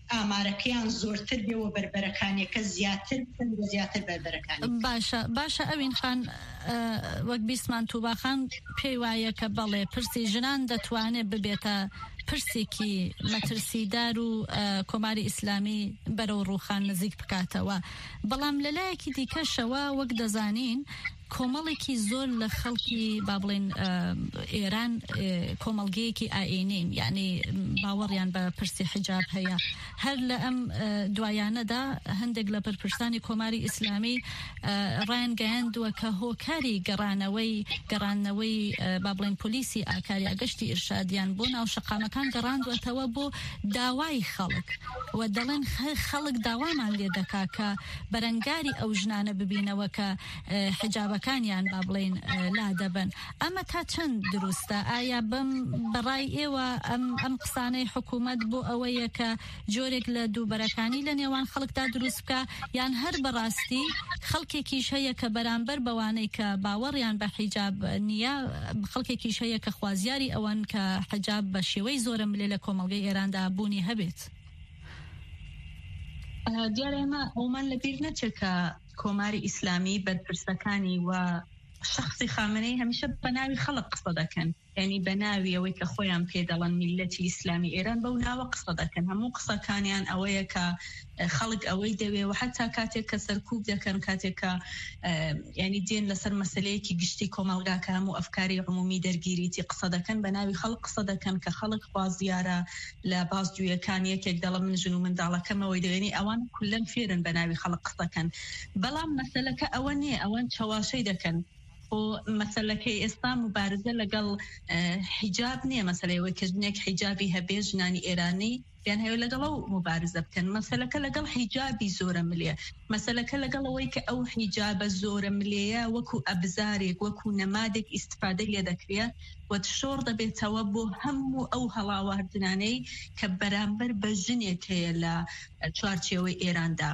ئامارەکەیان زۆرتر بێەوە بربەرەکانیەکە زیاتر بن بە زیاتر بربەرەکانی. باشە باشە ئەوین خان وەک بیسمان تووباخان پێی وایە کە بەڵێ پرسی ژنان دەتوانێت ببێتە پرسێکی مەترسیدار و کۆماری ئیسلامی بەرەو ڕووخان نزیک بکاتەوە. بەڵام لەلایەکی دیکەشەوە وەک دەزانین کۆمەڵێکی زۆر لە خەڵکی با بڵێن ئێران کۆمەڵگەیەکی ئائینین، یعنی باوەڕیان بە پرسی حجاب هەیە. هەر لە ئەم دوایانەدا هەندێک لە پرپرسانی کۆماری ئیسلامی ڕایانگەیاندووە کە هۆکاری گەڕانەوەی گەڕانەوەی با بڵێن پۆلیسی ئاکاری ئاگەشتی ئیرشادیان بۆ ناو شەقامەکان گەڕاندوەتەوە بۆ داوای خەڵک و دەڵێن خەڵک داوامان لێ دەکا کە بەرەنگاری ئەو ژنانە ببینەوە کە حجابەکانیان با بڵێن لا دەبن. ئەمە تا چەند دروستە؟ ئایا بم بەڕای ئێوە ئەم ئەم قسانەی حکوومەت بۆ ئەوەیە کە جۆرێک لە دووبەرەکانی لە نێوان خەڵکدا دروست بکە، یان هەر بەڕاستی خەڵکێکیش هەیە کە بەرامبەر بەوانەی کە باوەڕیان بە حیجاب نییە، خەڵکێکیش هەیە کە خوازیاری ئەوەن کە حجاب بە شێوەی زۆرە ملێ لە کۆمەڵگەی ئێراندا بوونی هەبێت؟ دیارە ئێمە ئەومان لەبیر نەچێکە کۆماری ئیسلامی بەرپرسەکانی و شخصی خامنەی هەمیشە بە ناوی خەڵک قسە دەکەن، یعنی بە ناوی ئەوەی کە خۆیان پێدەڵن میلەتی ئیسلامی ئێران بەو ناوە قسە دەکەن. هەموو قسەکانیان ئەوەیە کە خەڵک ئەوەی دەوێ و حتا کاتێک کە سەرکوب دەکەن، کاتێک کە ینی دێن لەسەر مەسلەیەکی گشتی کۆمەڵگاکە هەموو ئەفکاری عمومی دەرگیریتی قسە دەکەن، بە ناوی خەڵک قسە دەکەن کە خەڵک خوازیارە لە بازجوویەکان یەکێک دەڵە من ژن و منداڵەکەمەوەی دەوێنی ئەوان کولەن فێرن بە ناوی خەڵک قسەکەن. بەڵام مەسەلەکە ئەوە نییە، ئەوان چاواشەی دەکەن و مەسەلەکەی ئێستا مبارزە لەگەڵ حیجاب نییە، مەسەلەیەوەی کە ژنێک حیجابی هەبێ ژنانی ئێرانی بیان هەیە لەگەڵ ئەو مبارزە بکەن. مەسەلەکە لەگەڵ حیجابی زۆرە ملێ، مەسەلەکە لەگەڵ ئەوەی کە ئەو حیجابە زۆرە ملێیە وەکو ئەبزارێک وەکو نەمادێک ئیستفادە لێ دەکرێت و شۆڕ دەبێتەوە بۆ هەموو ئەو هەڵاواردنانەی کە بەرامبەر بە ژنێک هەیە لە چوارچێوەی ئێراندا.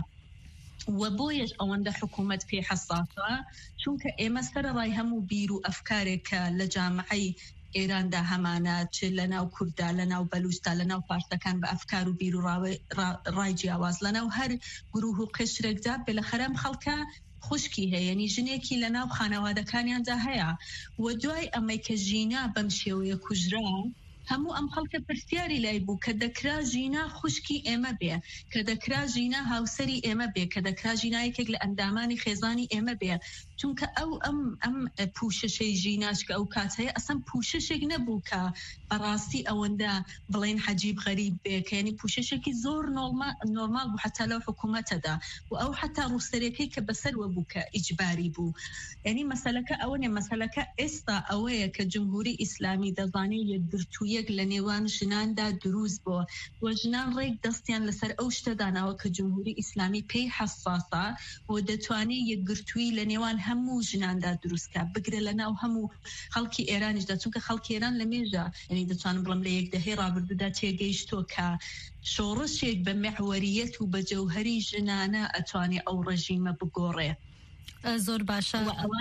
و بۆیش ئەوەندە حکوومەت پێ حەساسە، چونکە ئێمە سەرڕای هەموو بیر و ئەفکارێکە لە جامعەی ئێراندا هەمانە، چ لە ناو کووردا، لە ناو بەلوچستا، لە ناو فارسەکان بە ئەفکار و بیر و ڕای جیاواز، لە ناو هەر گروه و قشرێکدا بێ لە خەرم خەڵکە خوشکی هەیە، ینی ژنێکی لە ناو خانەوادەکانیاندا هەیە. و دوای ئەمەی کە ژینا بەم شێوەیە کوژرا، هەموو ئەم خەڵکە پرسیاری لای بوو کە دەکرا ژینا خوشکی ئێمە بێ، کە دەکرا ژینا هاوسەری ئێمە بێ، کە دەکرا ژینایەکێک لە ئەندامانی خێزانی ئێمە بێ، چونکە ئەو ئەم ئەم پوششەی ژیناش کە ئەو کات هەیە ئەسەن پوششێک نەبوو کە بەڕاستی ئەوەندە بڵێن حەجیب غەریب بێ، کە ینی پوششێکی زۆر نۆرمال بوو حتا لەو حکوومەتەدا، و ئەو حتا ڕووسەرەکەی کە بەسەرەوە بوو کە ئیجباری بوو. ینی مەسەلەکە ئەوە نیە، مەسەلەکە ئێستا ئەوەیە کە جمهوری ئیسلامی دەزانێت یەکگرتوویەک لە نێوان ژناندا دروست بووە و ژنان ڕێک دەستیان لەسەر ئەو شتەداناوە کە جمهوری ئیسلامی پێی حەساسە و دەتوانێت یەکگرتووی لە نێوان هەموو ژناندا دروستکە، بگرە لە ناو هەموو خەڵکی ئێرانیشدا، چونکە خەڵکی ئێران لە مێژە، ینی دەتوانم بڵم لە یەک دەهەی ڕابردوودا تێگەیشتۆ کە شۆڕشێک بە مەحوەریەت و بە جەوهەری ژنانە ئەتوانێت ئەو ڕەژیمە بگۆڕێ. زۆر باشە.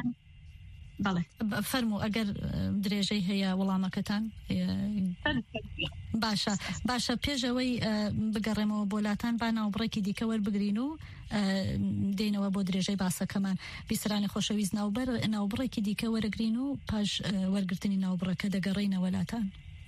فەرموو ئەگەر درێژەی هەیە وەڵامەکەتان باشە باشە. پێشەوەی بگەڕێمەوە بۆلاتان با ناوبڕێکی دیکە وەربگرین و دێنەوە بۆ درێژەی باسەکەمان. بیسرانی خۆشەویست ناوبەر ناوبڕێکی دیکە وەرەگرین و پاش وەرگرتنی ناوبڕەکە دەگەڕێینە وەلاتان.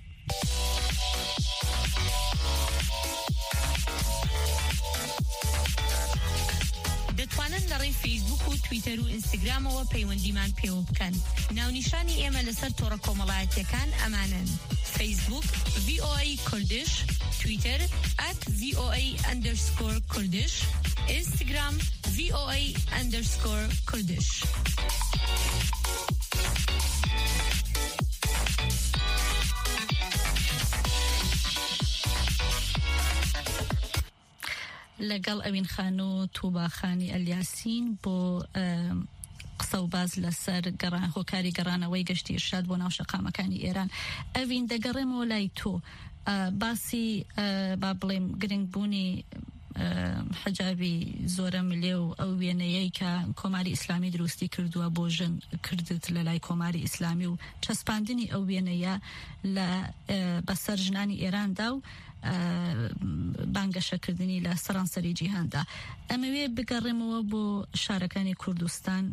دەتوانن لەڕێی فیسبوک و تویتەر و ئینستاگرامەوە پەیوەندیمان پێوە بکەن. ناونیشانی ئێمە لەسەر تۆڕە کۆمەڵایەتیەکان ئەمانن: فیسبوک ڤی ئۆ ئەی کوردش، تویتەر ئەت ڤی ئۆ ئەی ئەندەرسکۆر کوردش، ئینستاگرام ڤی ئۆ ئەی ئەندەرسکۆر کوردش. لەگەڵ ئەوین خان و تووباخانی ئەلیاسین بۆ قسە و باز لەسەر گەڕان هۆکاری گەڕانەوەی گەشتی ئیرشاد بۆ ناو شەقامەکانی ئێران. ئەوین دەگەڕێمەوە لای تۆ باسی با بڵێم گرنگبوونی حجابی زۆرە ملێ و ئەو وێنەیەی کە کۆماری ئیسلامی دروستی کردووە بۆ ژن کردت لە لای کۆماری ئیسلامی و چەسپاندنی ئەو وێنەیە لە بەسەر ژنانی ئێراندا و بانگەشەکردنی لە سەرانسەری جیهاندا. ئەمەوێ بگەڕێمەوە بۆ شارەکانی کوردستان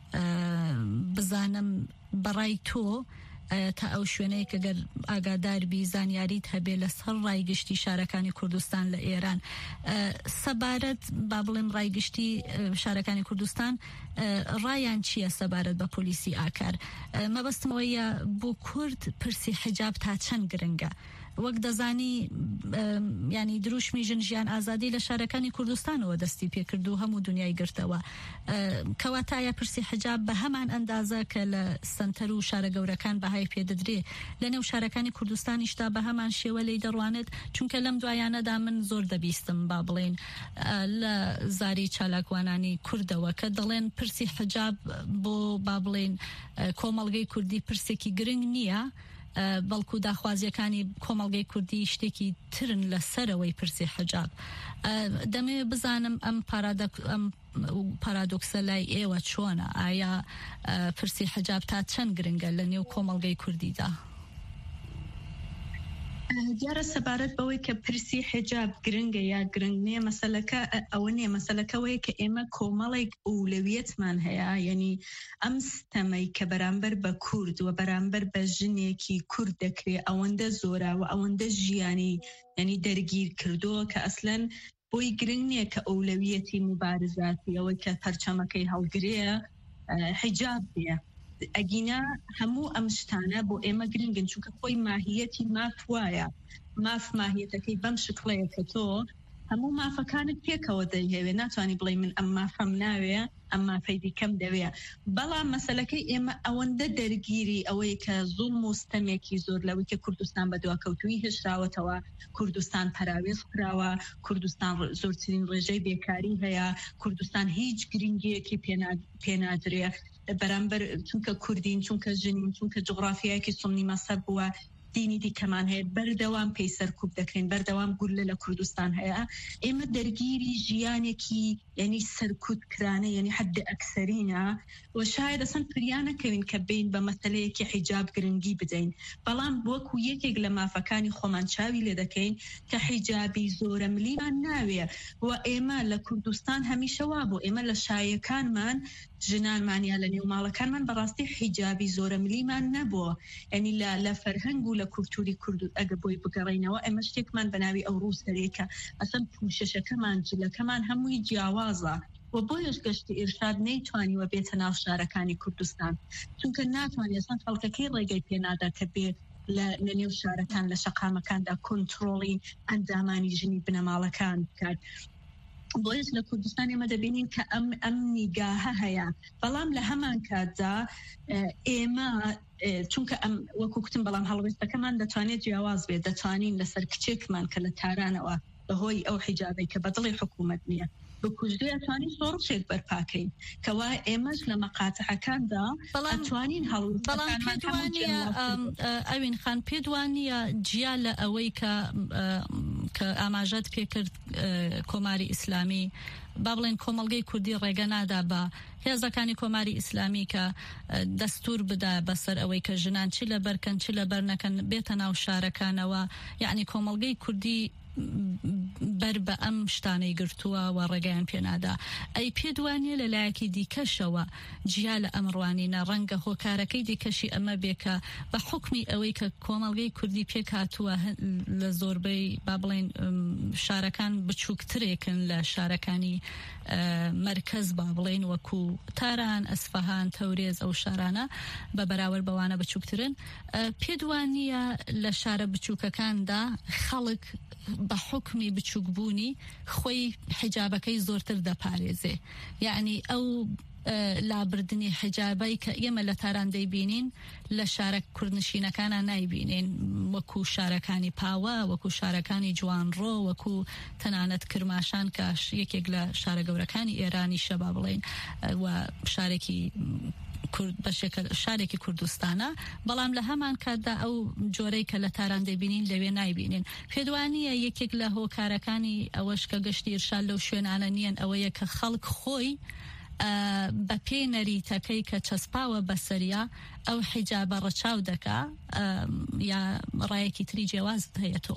بزانم بەڕای تۆ تا ئەو شوێنەیە کە گەر ئاگاداربی زانیاریت هەبێ لەسەر ڕایگشتی شارەکانی کوردستان لە ئێران سەبارەت با بڵێم ڕایگشتی شارەکانی کوردستان ڕایان چییە سەبارەت بە پۆلیسی ئاکار؟ مەبەستمەوەیە بۆ کورد پرسی حجاب تا چەند گرنگە؟ وەک دەزانی ینی دروشمی ژن ژیان ئازادی لە شارەکانی کوردستانەوە دەستی پێکرد و هەموو دنیای گرتەوە. کەواتایە پرسی حجاب بە هەمان ئەندازە کە لە سنتەر و شارە گەورەکان بەهای پێدەدرێ لە نێو شارەکانی کوردستانیشتا بە هەمان شێوە لی دەڕوانێت، چونکە لەم دوایانەدا من زۆر دەبیستم با بڵێن لە زاری چالاکوانانی کوردەوە کە دەڵێن پرسی حجاب بۆ با بڵێن کۆمەڵگەی کوردی پرسێکی گرنگ نییە، بەڵکو داخوازیەکانی کۆمەڵگەی کوردی شتێکی ترن لەسەرەوەی پرسی حجاب. دەمێ بزانم ئەم پارادۆکسە لای ئێوە چۆنە؟ ئایا پرسی حجاب تا چەند گرنگە لە نێو کۆمەڵگەی کوردیدا؟ دیارە سەبارەت بەوەی کە پرسی حجاب گرنگە یا گرنگ نییە، مەسەلەکە ئەوە نییە، مەسەلەکەوەیە کە ئێمە کۆمەڵێک ئەولەویەتمان هەیە، یعنی ئەم ستەمەی کە بەرامبەر بە کورد و بەرامبەر بە ژنێکی کورد دەکرێت ئەوەندە زۆرە و ئەوەندە ژیانی یعنی دەرگیر کردووە کە ئەسلەن بۆی گرنگ نییە کە ئەولەویەتی مبارزاتی ئەوەی کە پەرچەمەکەی هەڵگرەیە حجاب بێ. ئەگینا هەموو ئەم شتانە بۆ ئێمە گرنگن، چونکە خۆی ماهیەتی ماف وایە، ماف ماهیەتەکەی بەم شکڵەیە کە تۆ هەموو مافەکانت پێکەوە دەیهێوێ، ناتوانانی بڵێ من ئەم مافەم ناوێ ئەم مافەی دیکەم دەوێ. بەڵام مەسەلەکەی ئێمە ئەوەندە دەرگیری ئەوەی کە زوڵم و ستەمێکی زۆر لەوەی کە کوردستان بە دواکەوتوی هێشراوەتەوە، کوردستان پەراوێز کراوە، کوردستان زۆرترین ڕێژەی بێکاری هەیە، کوردستان هیچ گرنگیەکی پێنادرێ بەرامبەر چونکە کوردین، چونکە ژنین، چونکە جغرافیایەکی سنی مەسەب بووە، دینی دیکەمان هەیە، بەردەوام پێی سەرکوب دەکرێن، بەردەوام گولە لە کوردستان هەیە. ئێمە دەرگیری ژیانێکی یعنی سەرکوت کرانە، یعنی حد ئەکسەرینە و شاید ئەسەن پریانەکەوین کە بین بە مەسەلەیەکی حیجاب گرنگی بدەین، بەڵام وەکو یەکێک لە مافەکانی خۆمان چاوی لێ دەکەین کە حیجابی زۆرە ملیمان ناوێ و ئێمە لە کوردستان هەمیشە وا بوو ئێمە لە شایەکانمان ژنانمانیا لە نێو ماڵەکانمان بەڕاستی حیجابی زۆرە ملیمان نەبووە، یعنی لە فەرهەنگ و لە کولتوری کورد ئەگە بۆی بگەڕینەوە ئێمە شتێکمان بەناوی ئەو ڕووسەرێکە ئەسەن پوشەشەکەمان جلەکەمان هەمووی جیاوازە و بۆیش گەشتی ئێرشاد نەیتوانیوە بێتە ناو شارەکانی کوردستان، چونکە ناتوانێت ئەسەن خەڵکەکەی ڕێگەی پێنادا کە بێت لە نێو شارەکان لە شەقامەکاندا کۆنتڕۆڵی ئەندامانی ژنی بنەماڵەکان بکات. بۆیش لە کوردستان ئێمە دەبینین کە ئەم ئەم نیگاهە هەیە، بەڵام لە هەمان کاتدا ئێمە چونکە ئەم وەکو کوتم بەڵام هەڵوێستەکەمان دەتوانێت جیاواز بێت، دەتوانین لەسەر کچێکمان کە لە تارانەوە بەهۆی ئەو حیجابەی کە بەدڵی حکوومەت نییە بکوژدێ ئەتوانین سۆڕشێک بەرپاکەین کەوا ئێمەش لە مەقاتەحەکاندا ئەتوانین هەڵوێستەکانمان ئەوین خان پێدوانیە جیا لە ئەوەی کە کە ئاماژەت پێکرد کۆماری ئیسلامی با بڵێن کۆمەڵگەی کوردی ڕێگە نادا بە هێزەکانی کۆماری ئیسلامی کە دەستور بدا بەسەر ئەوەی کە ژنان چی لە بەرکەن چی لە بەرنەکەن بێتە ناو شارەکانەوە، یعنی کۆمەڵگەی کوردی بەر بە ئەم شتانەی گرتووە و ڕێگەیان پێنادا. ئەی پێدوانیە لە لایەکی دیکەشەوە جیا لە ئەمڕوانینە ڕەنگە هۆکارەکەی دیکەشی ئەمە بێکە بە حکمی ئەوەی کە کۆمەڵگەی کوردی پێکاتووە لە زۆربەی با بڵێن شارەکان بچووکترێکن لە شارەکانی مرکز با بڵێن وەکو تاران، ئەسفەهان، تەورێز، ئەو شارانە بە بەراورد بەوانە بچووکترن. پێدوانیە لە شارە بچووکەکاندا خەڵک بە حکمی بچووکبوونی خۆی حیجابەکەی زۆرتر دەپارێزێ، یعنی ئەو لابردنی حیجابەی کە ئێمە لە تاران دەیبینین لە شارە کوردنشینەکانە نایبینین، وەکو شارەکانی پاوە، وەکو شارەکانی جوانڕۆ، وەکو تەنانەت کرماشان کاش یەکێک لە شارە گەورەکانی ئێرانی شەبا بڵێن و شارێکی کورد بەشێکە شارێکی کوردستانە بەڵام لە هەمان کاتدا ئەو جۆرەی کە لە تاران دەبینین لەوێ نایبینین پێدوانیە یەکێک لە هۆکارەکانی ئەوەش کە گەشتی ئیرشاد لەو شوێنانە نیەن ئەوەیە کە خەڵک خۆی بە پێی نەریتەکەی کە چەسپاوە بەسەریا ئەو حیجابە ڕەچاو دەکا یا ڕایەکی تری جیاواز هەیە تۆ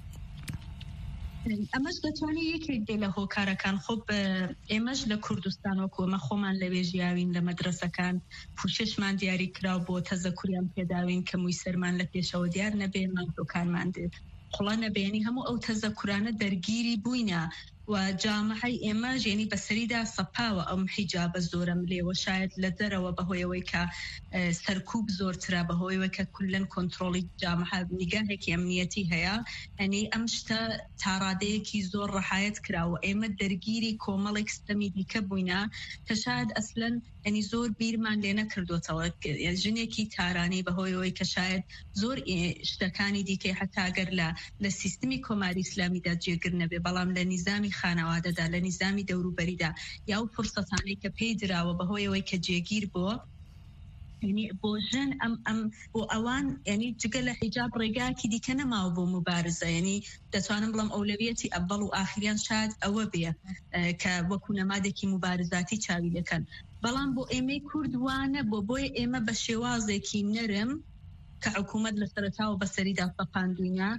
ئەمەش دەتوانێت یەکێک دێ لە هۆکارەکان خۆب ئێمەش لە کوردستانەوە کۆمە خۆمان لەوێ ژیاوین لە مەدرسەکان پوششمان دیاری کراو بۆ تەزەکوریان پێداوین کە مووی سەرمان لە پێشەوە دیار نەبێ مانتۆکانمان دێت خۆڵا نەبێنی هەموو ئەو تەزەکورانە دەرگیری بووینە و جامعەی ئێمە ژێنی بەسەریدا سەپاوە ئەم حیجابە زۆرم لێوە شاید لە دەرەوە بەهۆیەوەی کە سەرکوب زۆرترا بەهۆیەوەی کە کولەن کۆنتڕۆڵی جامعە نیگاهێکی ئەمنیەتی هەیە ئەنی ئەم شتە تاڕادەیەکی زۆر ڕەحایەت کراوە ئێمە دەرگیری کۆمەڵێک ستەمی دیکە بووینە کە شاید ئەسلەن ئەنی زۆر بیرمان لێ نەکردوتەوە ژنێکی تارانی بەهۆیەوەی کە شاید زۆر شتەکانی دیکەی حتاگەر لە لە سیستمی کۆماری ئیسلامیدا جێگر نەبێ بەڵام لە نیزامی خانەوادەدا لە نیزامی دەوروبەریدا یا و فرسەتانەی کە پێی دراوە بەهۆیەوەی کە جێگیر بۆ ینی بۆ ژن ئەم ئەم بۆ ئەوان ینی جگە لە حیجاب ڕێگاکی دیکە نەماوە بۆ مبارزە ینی دەتوانم بڵم ئەولەویەتی ئەڤەڵ و ئاخریان شاید ئەوە بێ کە وەکو نەمادێکی مبارزاتی چاوی دەکەن بەڵام بۆ ئێمەی کوردوانە بۆ بۆی ئێمە بە شێوازێکی نەرم کە حکوومەت لە سەرەتاوە بەسەریدا سەپاندوینە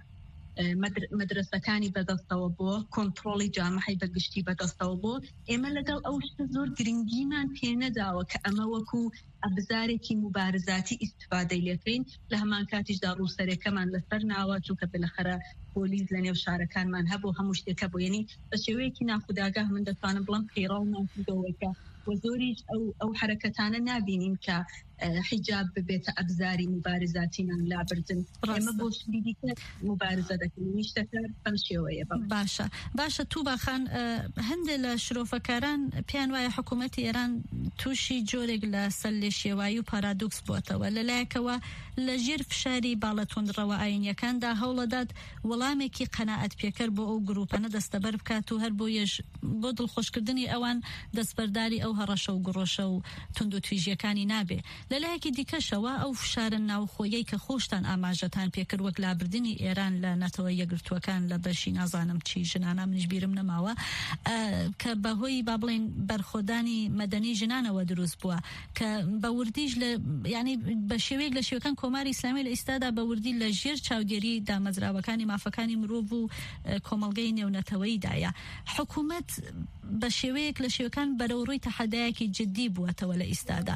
مدرسەکانی بەدەستەوە بۆ کۆنتڕۆڵی جامعەی بەگشتی بەدەستەوە بۆ ئێمە لەگەڵ ئەو شتە زۆر گرنگیمان پێ نەداوە کە ئەمە وەکو ئەبزارێکی مبارزاتی ئیستفادەی لەکەین لە هەمان کاتیشدا ڕووسەرەکەمان لەسەر ناوە چونکە بالاخره پۆلیس لە نێو شارەکانمان هەبوو هەموو شتێکە بۆ ینی بە شێوەیەکی ناخوداگاه من دەتوانم بڵم پەیڕەومان کردەوەکە و زۆریش ئەو ئەو حرەکەتانە نابینین کە حیجاب ببێتە ئەبزاری مبارزاتیمان لابردن ئێمە بۆ شتێکی مبارزە دەکەین شتەکە بەم شێوەیە باشە باشە تو باخان هەندێک لە شرۆفەکاران پێیان وایە حکوومەتی ئێران تووشی جۆرێک لە سەر لێ شێوایی و پارادۆکس بووەتەوە لەلایەکەوە لە ژێر فشاری باڵە تۆندڕەوە ئاینیەکاندا هەوڵەدات وەڵامێکی قەناعەت پێکەر بۆ ئەو گروپانە دەستەبەر بکات و هەر بۆ یەش بۆ دڵخۆشکردنی ئەوان دەستبەرداری ئەو هەڕەشە و گڕۆشە و تند و تویژیەکانی نابێ لەلایەکی دیکەشەوە ئەو فشارە ناوخۆیەی کە خۆشتان ئاماژەتان پێکرد وەک لابردنی ئێران لە نەتەوە یەکگرتووەکان لە بەشی نازانم چی ژنانە منیش بیرم نەماوە کە بەهۆی با بڵێن بەرخۆدانی مەدەنی ژنانەوە دروست بووە کە بەوردیش لە ینی بە شێوەیەک لە شێوەکان کۆماری ئیسلامی لە ئیستادا بەوردی لە ژێر چاودێری دامەزراوەکانی مافەکانی مرۆڤ و کۆمەڵگەی نێونەتەوەیدایە حکوومەت بە شێوەیەک لە شێوەکان بەرەوڕووی تەحەدایەکی جدی بووەتەوە لە ئیستادا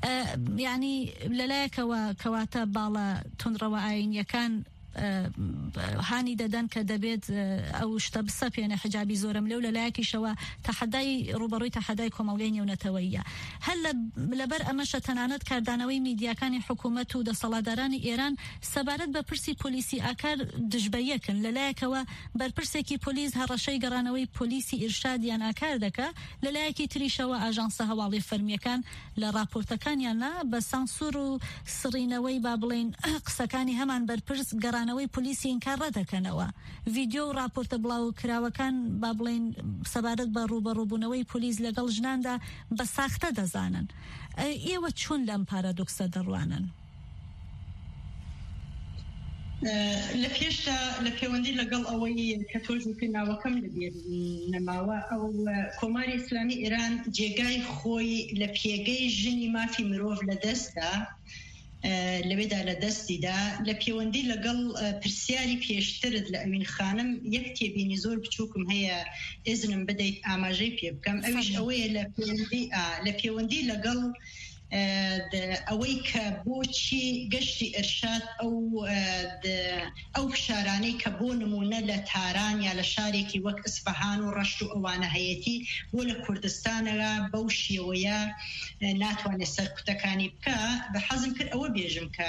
یعنی لەلایەکەوە کەواتە باڵە تۆندڕەوە ئاینیەکان هانی دەدەن کە دەبێت ئەو شتە بسەپێنە حجابی زۆرم لەو لەلایەکیشەوە تەحەدای ڕوبەڕووی تەحەدای کۆمەڵگەی نێونەتەوەیە هەر لەبەر ئەمەشە تەنانەت کاردانەوەی میدیاکانی حکوومەت و دەسەڵاتدارانی ئێران سەبارەت بە پرسی پۆلیسی ئاکار دژبەیەکن لەلایەکەوە بەرپرسێکی پۆلیس هەڕەشەی گەڕانەوەی پۆلیسی ئیرشادیان ئاکار دەکا لەلایەکی تریشەوە ئاژانسە هەواڵی فەرمیەکان لە راپۆرتەکانیانە بە سانسور و سڕینەوەی با بڵێن قسەکانی هەمان بەرپرس گەڕانەوەی پۆلیسی ئینکار ڕەدەکەنەوە ڤیدیۆ و راپۆرتە بڵاو کراوەکان با بڵێن سەبارەت بە ڕوبەڕووبوونەوەی پۆلیس لەگەڵ ژناندا بە ساختە دەزانن ئێوە چۆن لەم پارادۆکسە دەڕوانن لە پێشتا لە پەیوەندی لەگەڵ ئەوەی کە تۆژ پێناوەکەم لەبێت نەماوە ئەو کۆماری ئیسلامی ئێران جێگای خۆی لە پێگەی ژنی مافی مرۆڤ لە دەستدا لەوێدا لە دەستیدا لە پەیوەندی لەگەڵ پرسیاری پێشترت لە ئەوین خانم یەک تێبینی زۆر بچووکم هەیە ئێزنم بدەیت ئاماژەی پێ بکەم ئەویش ئەوەیە لە پەیوەندی لە پەیوەندی لەگەڵ ئەوەی کە بۆچی گەشتی ئەرشاد ئەو ئەو فشارانەی کە بۆ نمونە لە تاران یا لە شارێکی وەک ئەسپەهان و ڕەشت و ئەوانە هەیەتی بۆ لە کوردستانەوە بەو شێوەیە ناتوانێت سەرکوتەکانی بکە بە حەزم کرد ئەوە بێژم کە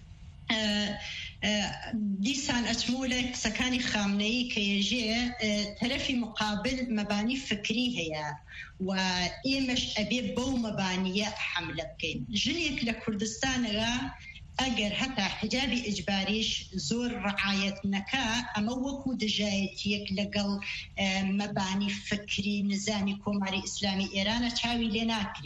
دیسان ئەچمۆ لە قسەکانی خامنەیی کە ێژێ تەرەفی مقابل مەبانی فکری هەیە و ئێمەش ئەبێ بەو مەبانیە حەملە بکەین ژنێک لە کوردستانەوە ئەگەر هەتا حجابی ئیجباریش زۆر ڕعایەت نەکا ئەمە وەکو دژایەتیەک لەگەڵ مەبانی فکری نزانی کۆماری ئیسلامی ئێرانە چاوی لێ ناکرێت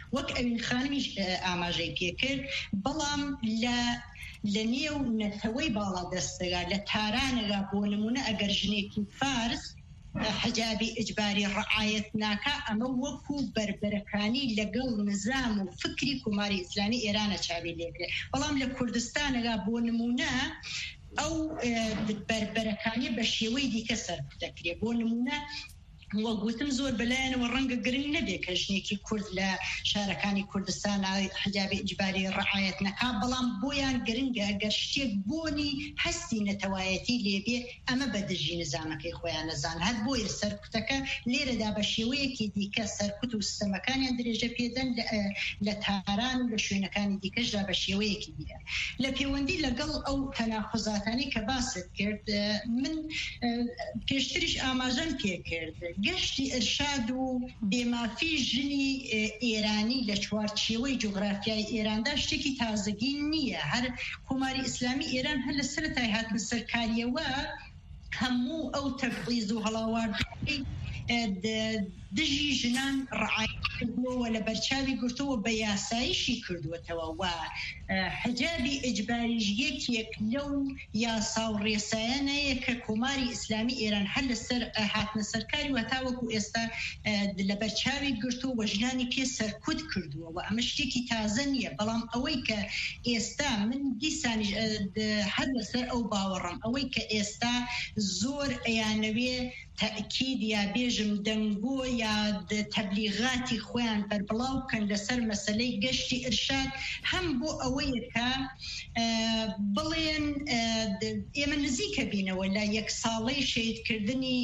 وەک ئەوین خانمیش ئاماژەی پێکرد بەڵام لە لە نێو نەتەوەی باڵا دەستەگا لە تارانەگا بۆ نمونە ئەگەر ژنێکی فارس حجابی ئیجباری ڕعایەت ناکا ئەمە وەکو بربەرەکانی لەگەڵ نظام و فکری کوماری ئیسلامی ئێرانە چاوی لێکرێت بەڵام لە کوردستانەگا بۆ نمونە ئەو بربەرەکانی بە شێوەی دیکە سەرکوتەکرێت بۆ نمونە وەگوتم زۆر بەلایەنەوە ڕەنگە گرنگ نەبێت کە ژنێکی کورد لە شارەکانی کوردستان حجابی ئیجباری ڕعایەت نەکا بەڵام بۆیان گرنگە ئەگەر شتێک بۆنی هەستی نەتەوایەتی لێبێ ئەمە بەدژی نزامەکەی خۆیان نەزان هەر بۆیە سەرکوتەکە لێرەدا بە شێوەیەکی دیکە سەرکوت و سیستەمەکانیان درێژە پێدەن لە تاران و لە شوێنەکانی دیکەشدا بە شێوەیەکی دیکە لە پەیوەندی لەگەڵ ئەو تەناقضاتانی کە باست کرد من پێشتریش ئاماژەم پێکرد گەشتی ئەرشاد و بێمافی ژنی ئێرانی لە چوارچێوەی جوغرافیای ئێراندا شتێکی تازەگی نییە هەر کۆماری ئیسلامی ئێران هەر لە سەرەتای هاتن سەرکاریەوە هەموو ئەو تەبعیض و هەڵاواردنەی دژی ژنان ڕعایەت کردووە لە بەرچاوی گرتووە بە یاساییشی کردووەتەوە و حجابی ئیجباریش یەکێک لەو یاسا و ڕێسایانەیە کە کۆماری ئیسلامی ئێران هەر لەسەر هاتنە سەرکاری و هەتاوەکو ئێستا لە بەرچاوی گرتووە و ژنانی پێ سەرکوت کردووە و ئەمە شتێکی تازە نییە بەڵام ئەوەی کە ئێستا من دیسانی هەر لەسەر ئەو باوەڕم ئەوەی کە ئێستا زۆر ئەیانەوێ تأکید یا بێژم دەنگۆ یا تەبلیغاتی خۆیان بەربڵاو بکەن لەسەر مەسەلەی گەشتی ئرشاد هەم بۆ ئەوەیە کە بڵێن ئێمە نزیکە بینەوە لە یەک ساڵەی شەیدکردنی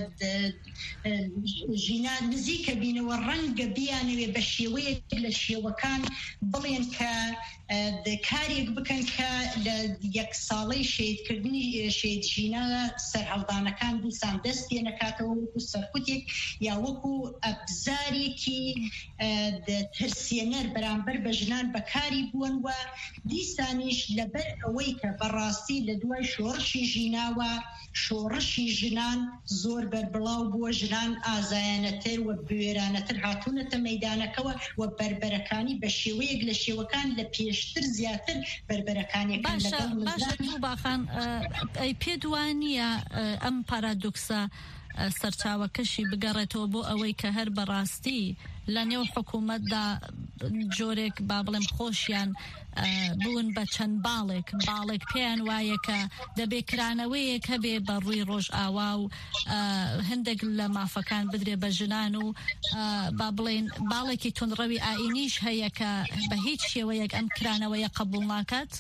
ژینان نزیکە بینەوە ڕەنگە بیانەوێ بە شێوەیەک لە شێوەکان بڵێن کە کارێک بکەن کە لە یەک ساڵەی شەیدکردنی شەید ژینە سەرهەڵدانەکان دیسان دەست پێ نەکاتەوە وەکو سەرکوتێک یا وەکو ئەبزارێکی ترسێنەر بەرامبەر بە ژنان بەکاری بوون و دیسانیش لەبەر ئەوەی کە بەڕاستی لە دوای شۆڕشی ژیناوە شۆڕشی ژنان زۆر بەربڵاو بووە ژنان ئازایانەتر و بوێرانەتر هاتوونەتە مەیدانەکەوە و بربەرەکانی بە شێوەیەک لە شێوەکان لە پێشتر زیاتر بربەرەکانیەکان لەگەڵ باشە باخان ئەی پێدوانیە ئەم پارادۆکسە سەرچاوەکەشی بگەڕێتەوە بۆ ئەوەی کە هەر بەڕاستی لە نێو حکوومەتدا جۆرێک با بڵێم خۆشیان بوون بە چەند باڵێک باڵێک پێیان وایە کە دەبێکرانەوەیەک هەبێ بە ڕووی ڕۆژ ئاوا و هەندێک لە مافەکان بدرێ بە ژنان و با بڵێن باڵێکی تونڕەوی ئاینیش هەیە کە بە هیچ شێوەیەک ئەم کرانەوەیە قبول ناکات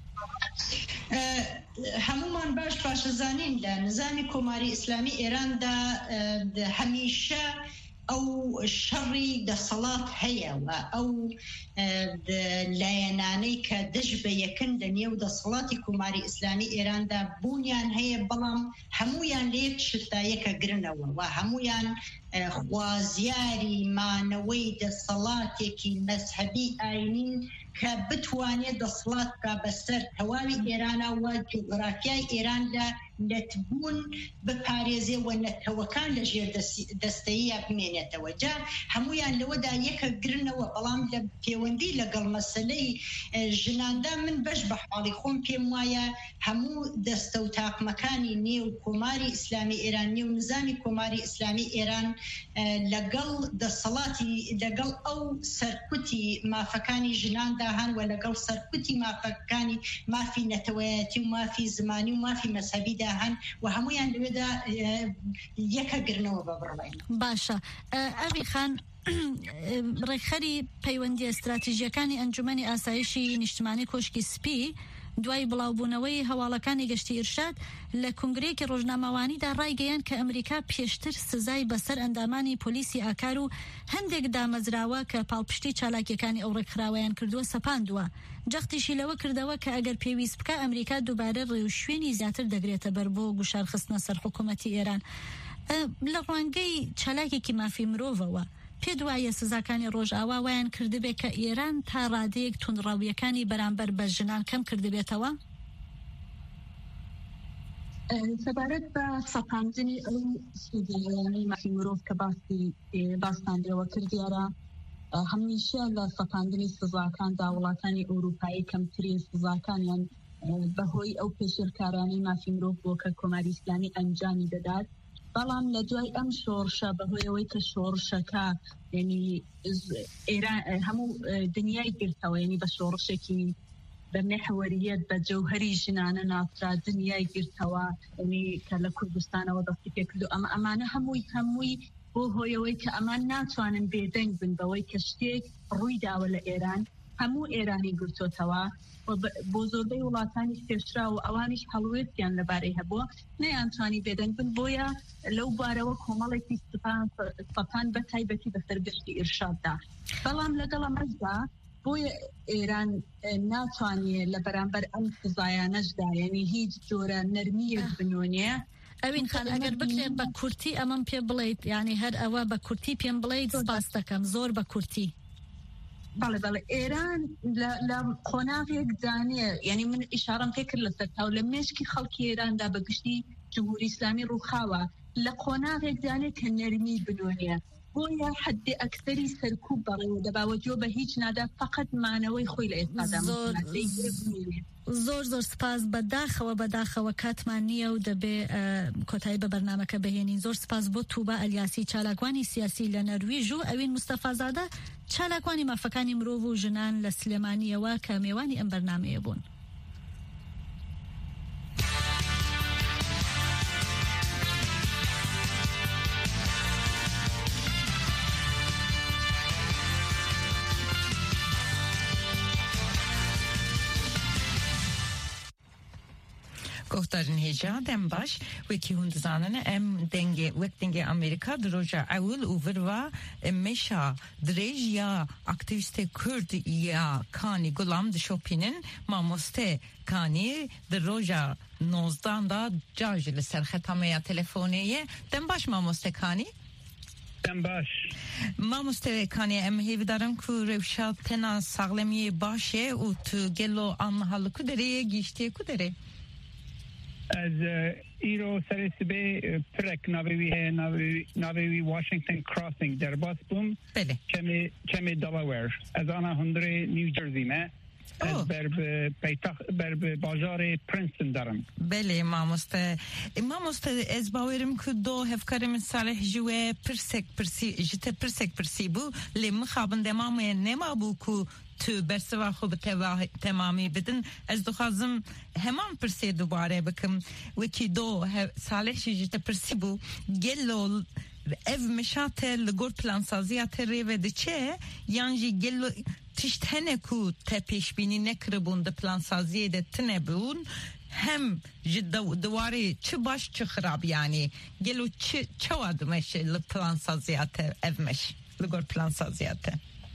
هەمومان باش باشەزانین لە نظامی کۆماری ئیسلامی ئێراندا هەمیشە ئەو شەڕی دەسەڵات هەیە و ئەو لایەنانەی کە دژ بە یەکن لە نێو دەسەڵاتی کۆماری ئیسلامی ئێراندا بوونیان هەیە بەڵام هەمویان لێ شتایەکە گرنەوە و هەمویان خوازیاری مانەوەی دەسەڵاتێکی مەذهەبی ئاینین کە بتوانێت دەسەڵات بکا بەسەر تەواوی ئێرانە و جوغرافیای ئێران لە نەتبوون بپارێزێ و نەتەوەکان لە ژێر دەستەیە بمێنێتەوە جا هەمویان لەوەدا یەکە گرنەوە بەڵام لە پەیوەندی لەگەڵ مەسەلەی ژناندا من بەش بە حاڵی خۆم پێم وایە هەموو دەستە و تاقمەکانی نێو کۆماری ئیسلامی ئێران نێو نظامی کۆماری ئیسلامی ئێران لەگەڵ دەسەڵاتی لەگەڵ ئەو سەرکوتی مافەکانی ژناندا هەن و لەگەڵ سەرکوتی مافەکانی مافی نەتەوەیەتی و مافی زمانی و مافی مەسەبیدا هەن و هەمویان لەوێدا یەکە گرنەوە بە بڕڵێن. باشە ئەوی خان ڕێکخەری پەیوەندی ئەستراتیژیەکانی ئەنجومەنی ئاسایشی نیشتمانی کۆشکی سپی دوای بڵاوبوونەوەی هەواڵەکانی گەشتی ئیرشاد لە کنگرەیەکی ڕۆژنامەوانیدا ڕایگەیان کە ئەمریکا پێشتر سزای بەسەر ئەندامانی پۆلیسی ئاکار و هەندێک دامەزراوە کە پاڵپشتی چالاکیەکانی ئەو ڕێکخراوەیان کردووە سەپاندووە. جەختیشی لەوە کردەوە کە ئەگەر پێویست بکە ئەمریکا دووبارە ڕێوشوێنی زیاتر دەگرێتە بەر بۆ گوشارخستنە سەر حکوومەتی ئێران. لە ڕوانگەی چالاکێکی مافی مرۆڤەوە پێ دوایە سزاکانی ڕۆژئاوا وایان کردبێ کە ئێران تا ڕادەیەک تونڕەویەکانی بەرامبەر بە ژنان کەم کردبێتەوە؟ سەبارەت بە سەپاندنی ئەو سوودیانی مافی مرۆڤ کە باسی باستاندرەوە کردیارە هەمیشە لە سەپاندنی سزاکاندا وڵاتانی ئەوروپایی کەمترین سزاکانیان بەهۆی ئەو پێشێرکارانەی مافی مرۆڤ بۆ کە کۆماری ئیسلامی ئەنجامی دەدات. بەڵام لە دوای ئەم شۆڕشە بەهۆی ئەوەی کە شۆڕشەکە یعنی هەموو دنیای گرتەوە، یعنی بە شۆڕشێکی بە محوەریەت بە جەوهەری ژنانە ناسرا دنیای گرتەوە، یعنی کە لە کوردستانەوە دەستی پێ کردو. ئەمە ئەمانە هەمووی هەمووی بۆ هۆیەوەی کە ئەمان ناتوانن بێدەنگ بن بەوەی کە شتێک ڕووی داوە لە ئێران، هەموو ئێرانی گرتوتەوە بۆ زۆربەی وڵاتانی پێشرا و ئەوانیش هەڵوێستیان لەبارەی هەبووە نەیانتوانی بێدەنگ بن. بۆیە لەو بارەوە کۆمەڵێکی سەپان بە تایبەتی بەسەر گشتی ئیرشاددا. بەڵام لەگەڵ ئەمەشدا بۆیە ئێران ناتوانێت لە بەرامبەر ئەم سزایانەشدا یعنی هیچ جۆرە نەرمیەک بنوێنێ. ئەوین خان ئەگەر بکرێت بە کورتی ئەمەم پێ بڵێیت، یعنی هەر ئەوە بە کورتی پێم بڵێیت سپاس دەکەم زۆر بە کورتی. بەڵێ بەڵێ ئێران لە قۆناغێک دانێ، یعنی من ئیشارەم پێ کرد لەسەر تاو لە مێشکی خەڵکی ئێراندا بە گشتی جمهوری ئیسلامی ڕووخاوە لە قۆناغێک دانێ کە نەرمی بنوێنێ. بۆیە حدی ئەکسەری سەرکوب بەڕێوە دەباوەجۆ بە هیچ نادا فقط مانەوەی خۆی لە ئێستادا زۆر زۆر سپاس. بەداخەوە بەداخەوە کاتمان نییە و دەبێ کۆتایی بە بەرنامەکە بهێنین. زۆر سپاس بۆ تووبە ئەلیاسی چالاکوانی سیاسی لە نەرویژ و ئەوین مستەفازادە چالاکوانی مافەکانی مرۆڤ و ژنان لە سلێمانیەوە کە میوانی ئەم بەرنامەیە بوون. گفتارن هجا دم باش وکی هند زانن ام دنگه وقت دنگه امریکا دروجا اول اوور و مشا دریج یا اکتیویست کرد یا کانی گلام دشوپینن ماموسته کانی دروجا نوزدان دا جاج لسر ختامه تلفونیه دم باش ماموسته کانی دم باش ماموسته کانی ام هیو دارم که روشا تنا ساغلمی باشه و تو گلو آنحال کدره گیشتی کدره از ایرو سرسبه پرک ناوی ناوی واشنگتن کراسینگ در باس بوم کمی کمی دلاویر از آن هندره نیوجرسی نه از بر پیتاخ بر بازار پرینستون دارم. بله ماموسته ماموسته از باورم که دو هفکارم صالح جوه پرسک پرسی جت پرسک پرسی بو لیم خابن دمام نما بو کو تو برسوا خوب تمامی بدن از دخوازم همان پرسی دوباره بکم وکی دو صالح جت پرسی بو گلو ev meşate lgor plansaziyate reve de çe yanji gelo tiştene ku tepeşbini ne kırbunda plansaziye de tine bun hem jidda duvari çı baş çı xrab yani gelo çı çavad meş l plansaziyate evmeş lgor plansaziyate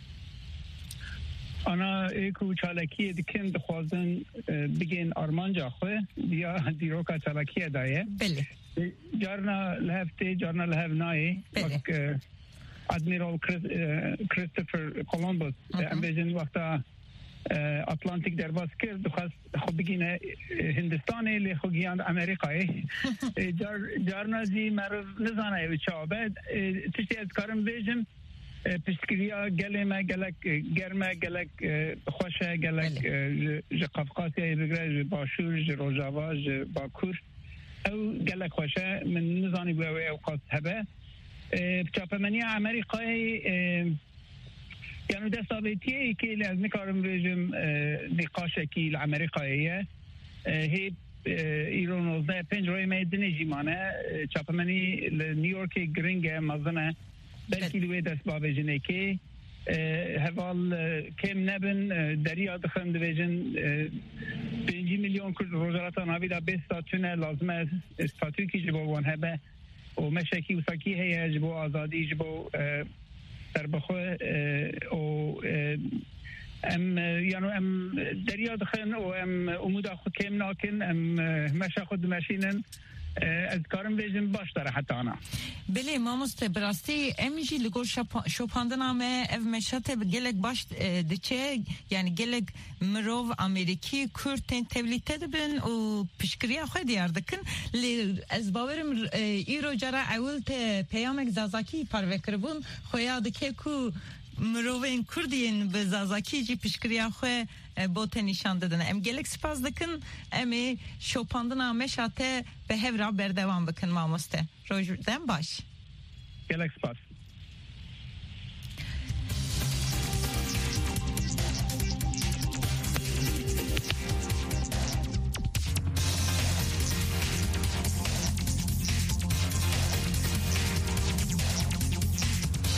ana eko çalaki dikin dixwazin bigin armanca xwe ya diroka çalaki daye bele جارنا لهفته جارنا لهف نای وقت ادمیرال کریستوفر کولومبوس امبیجن وقتا اتلانتیک درباز کرد خواست خب بگینه هندستانی لی خوگیان امریکایی جار جارنا زی مرو نزانه و چابه تشتی از کارم بیجم پشتگیریا گله ما گلک گرمه گلک خوشه گلک ج قفقاسی بگره باشور ج روجاوا ج باکور او گلک خوشه من نزانی بو او قاس هبه بچاپمنی امریکایی یعنی دستاویتیه که لازم کارم رژیم نقاشه کی امریکاییه هی ایران نوزده پنج روی میدنی جیمانه چاپمنی نیویورک گرینگه مزنه بلکی دوی دست باویجنه که هوال کم نبن دریا دخن دویجن پنجی میلیون کرد روزارتان هاوی دا بیست تونه لازمه استاتوی کی جبو وان هبه و مشکی و ساکی هیه جبو آزادی جبو در بخواه و ام یعنی ام دریا دخن و ام امودا خود کم ناکن ام مشا خود مشینن از کارم بیجم باش داره حتی آنا بله ماموسته براستی امیجی لگور شوپاندن همه اف مشاته گلک باش دچه یعنی گلک مروف امریکی کورتین تبلیته دبن و پشکریه خواه دیار دکن لی از باورم ایرو جرا اول ته پیامک زازاکی پروکر بون خواه دکه کو مروین کردین به زازاکی جی پشکریا خو بوت نشان دادن ام گلک سپاس دکن ام شوپاندن آمش آته به هفرا بردوام بکن مامسته روز دم باش گلک سپاس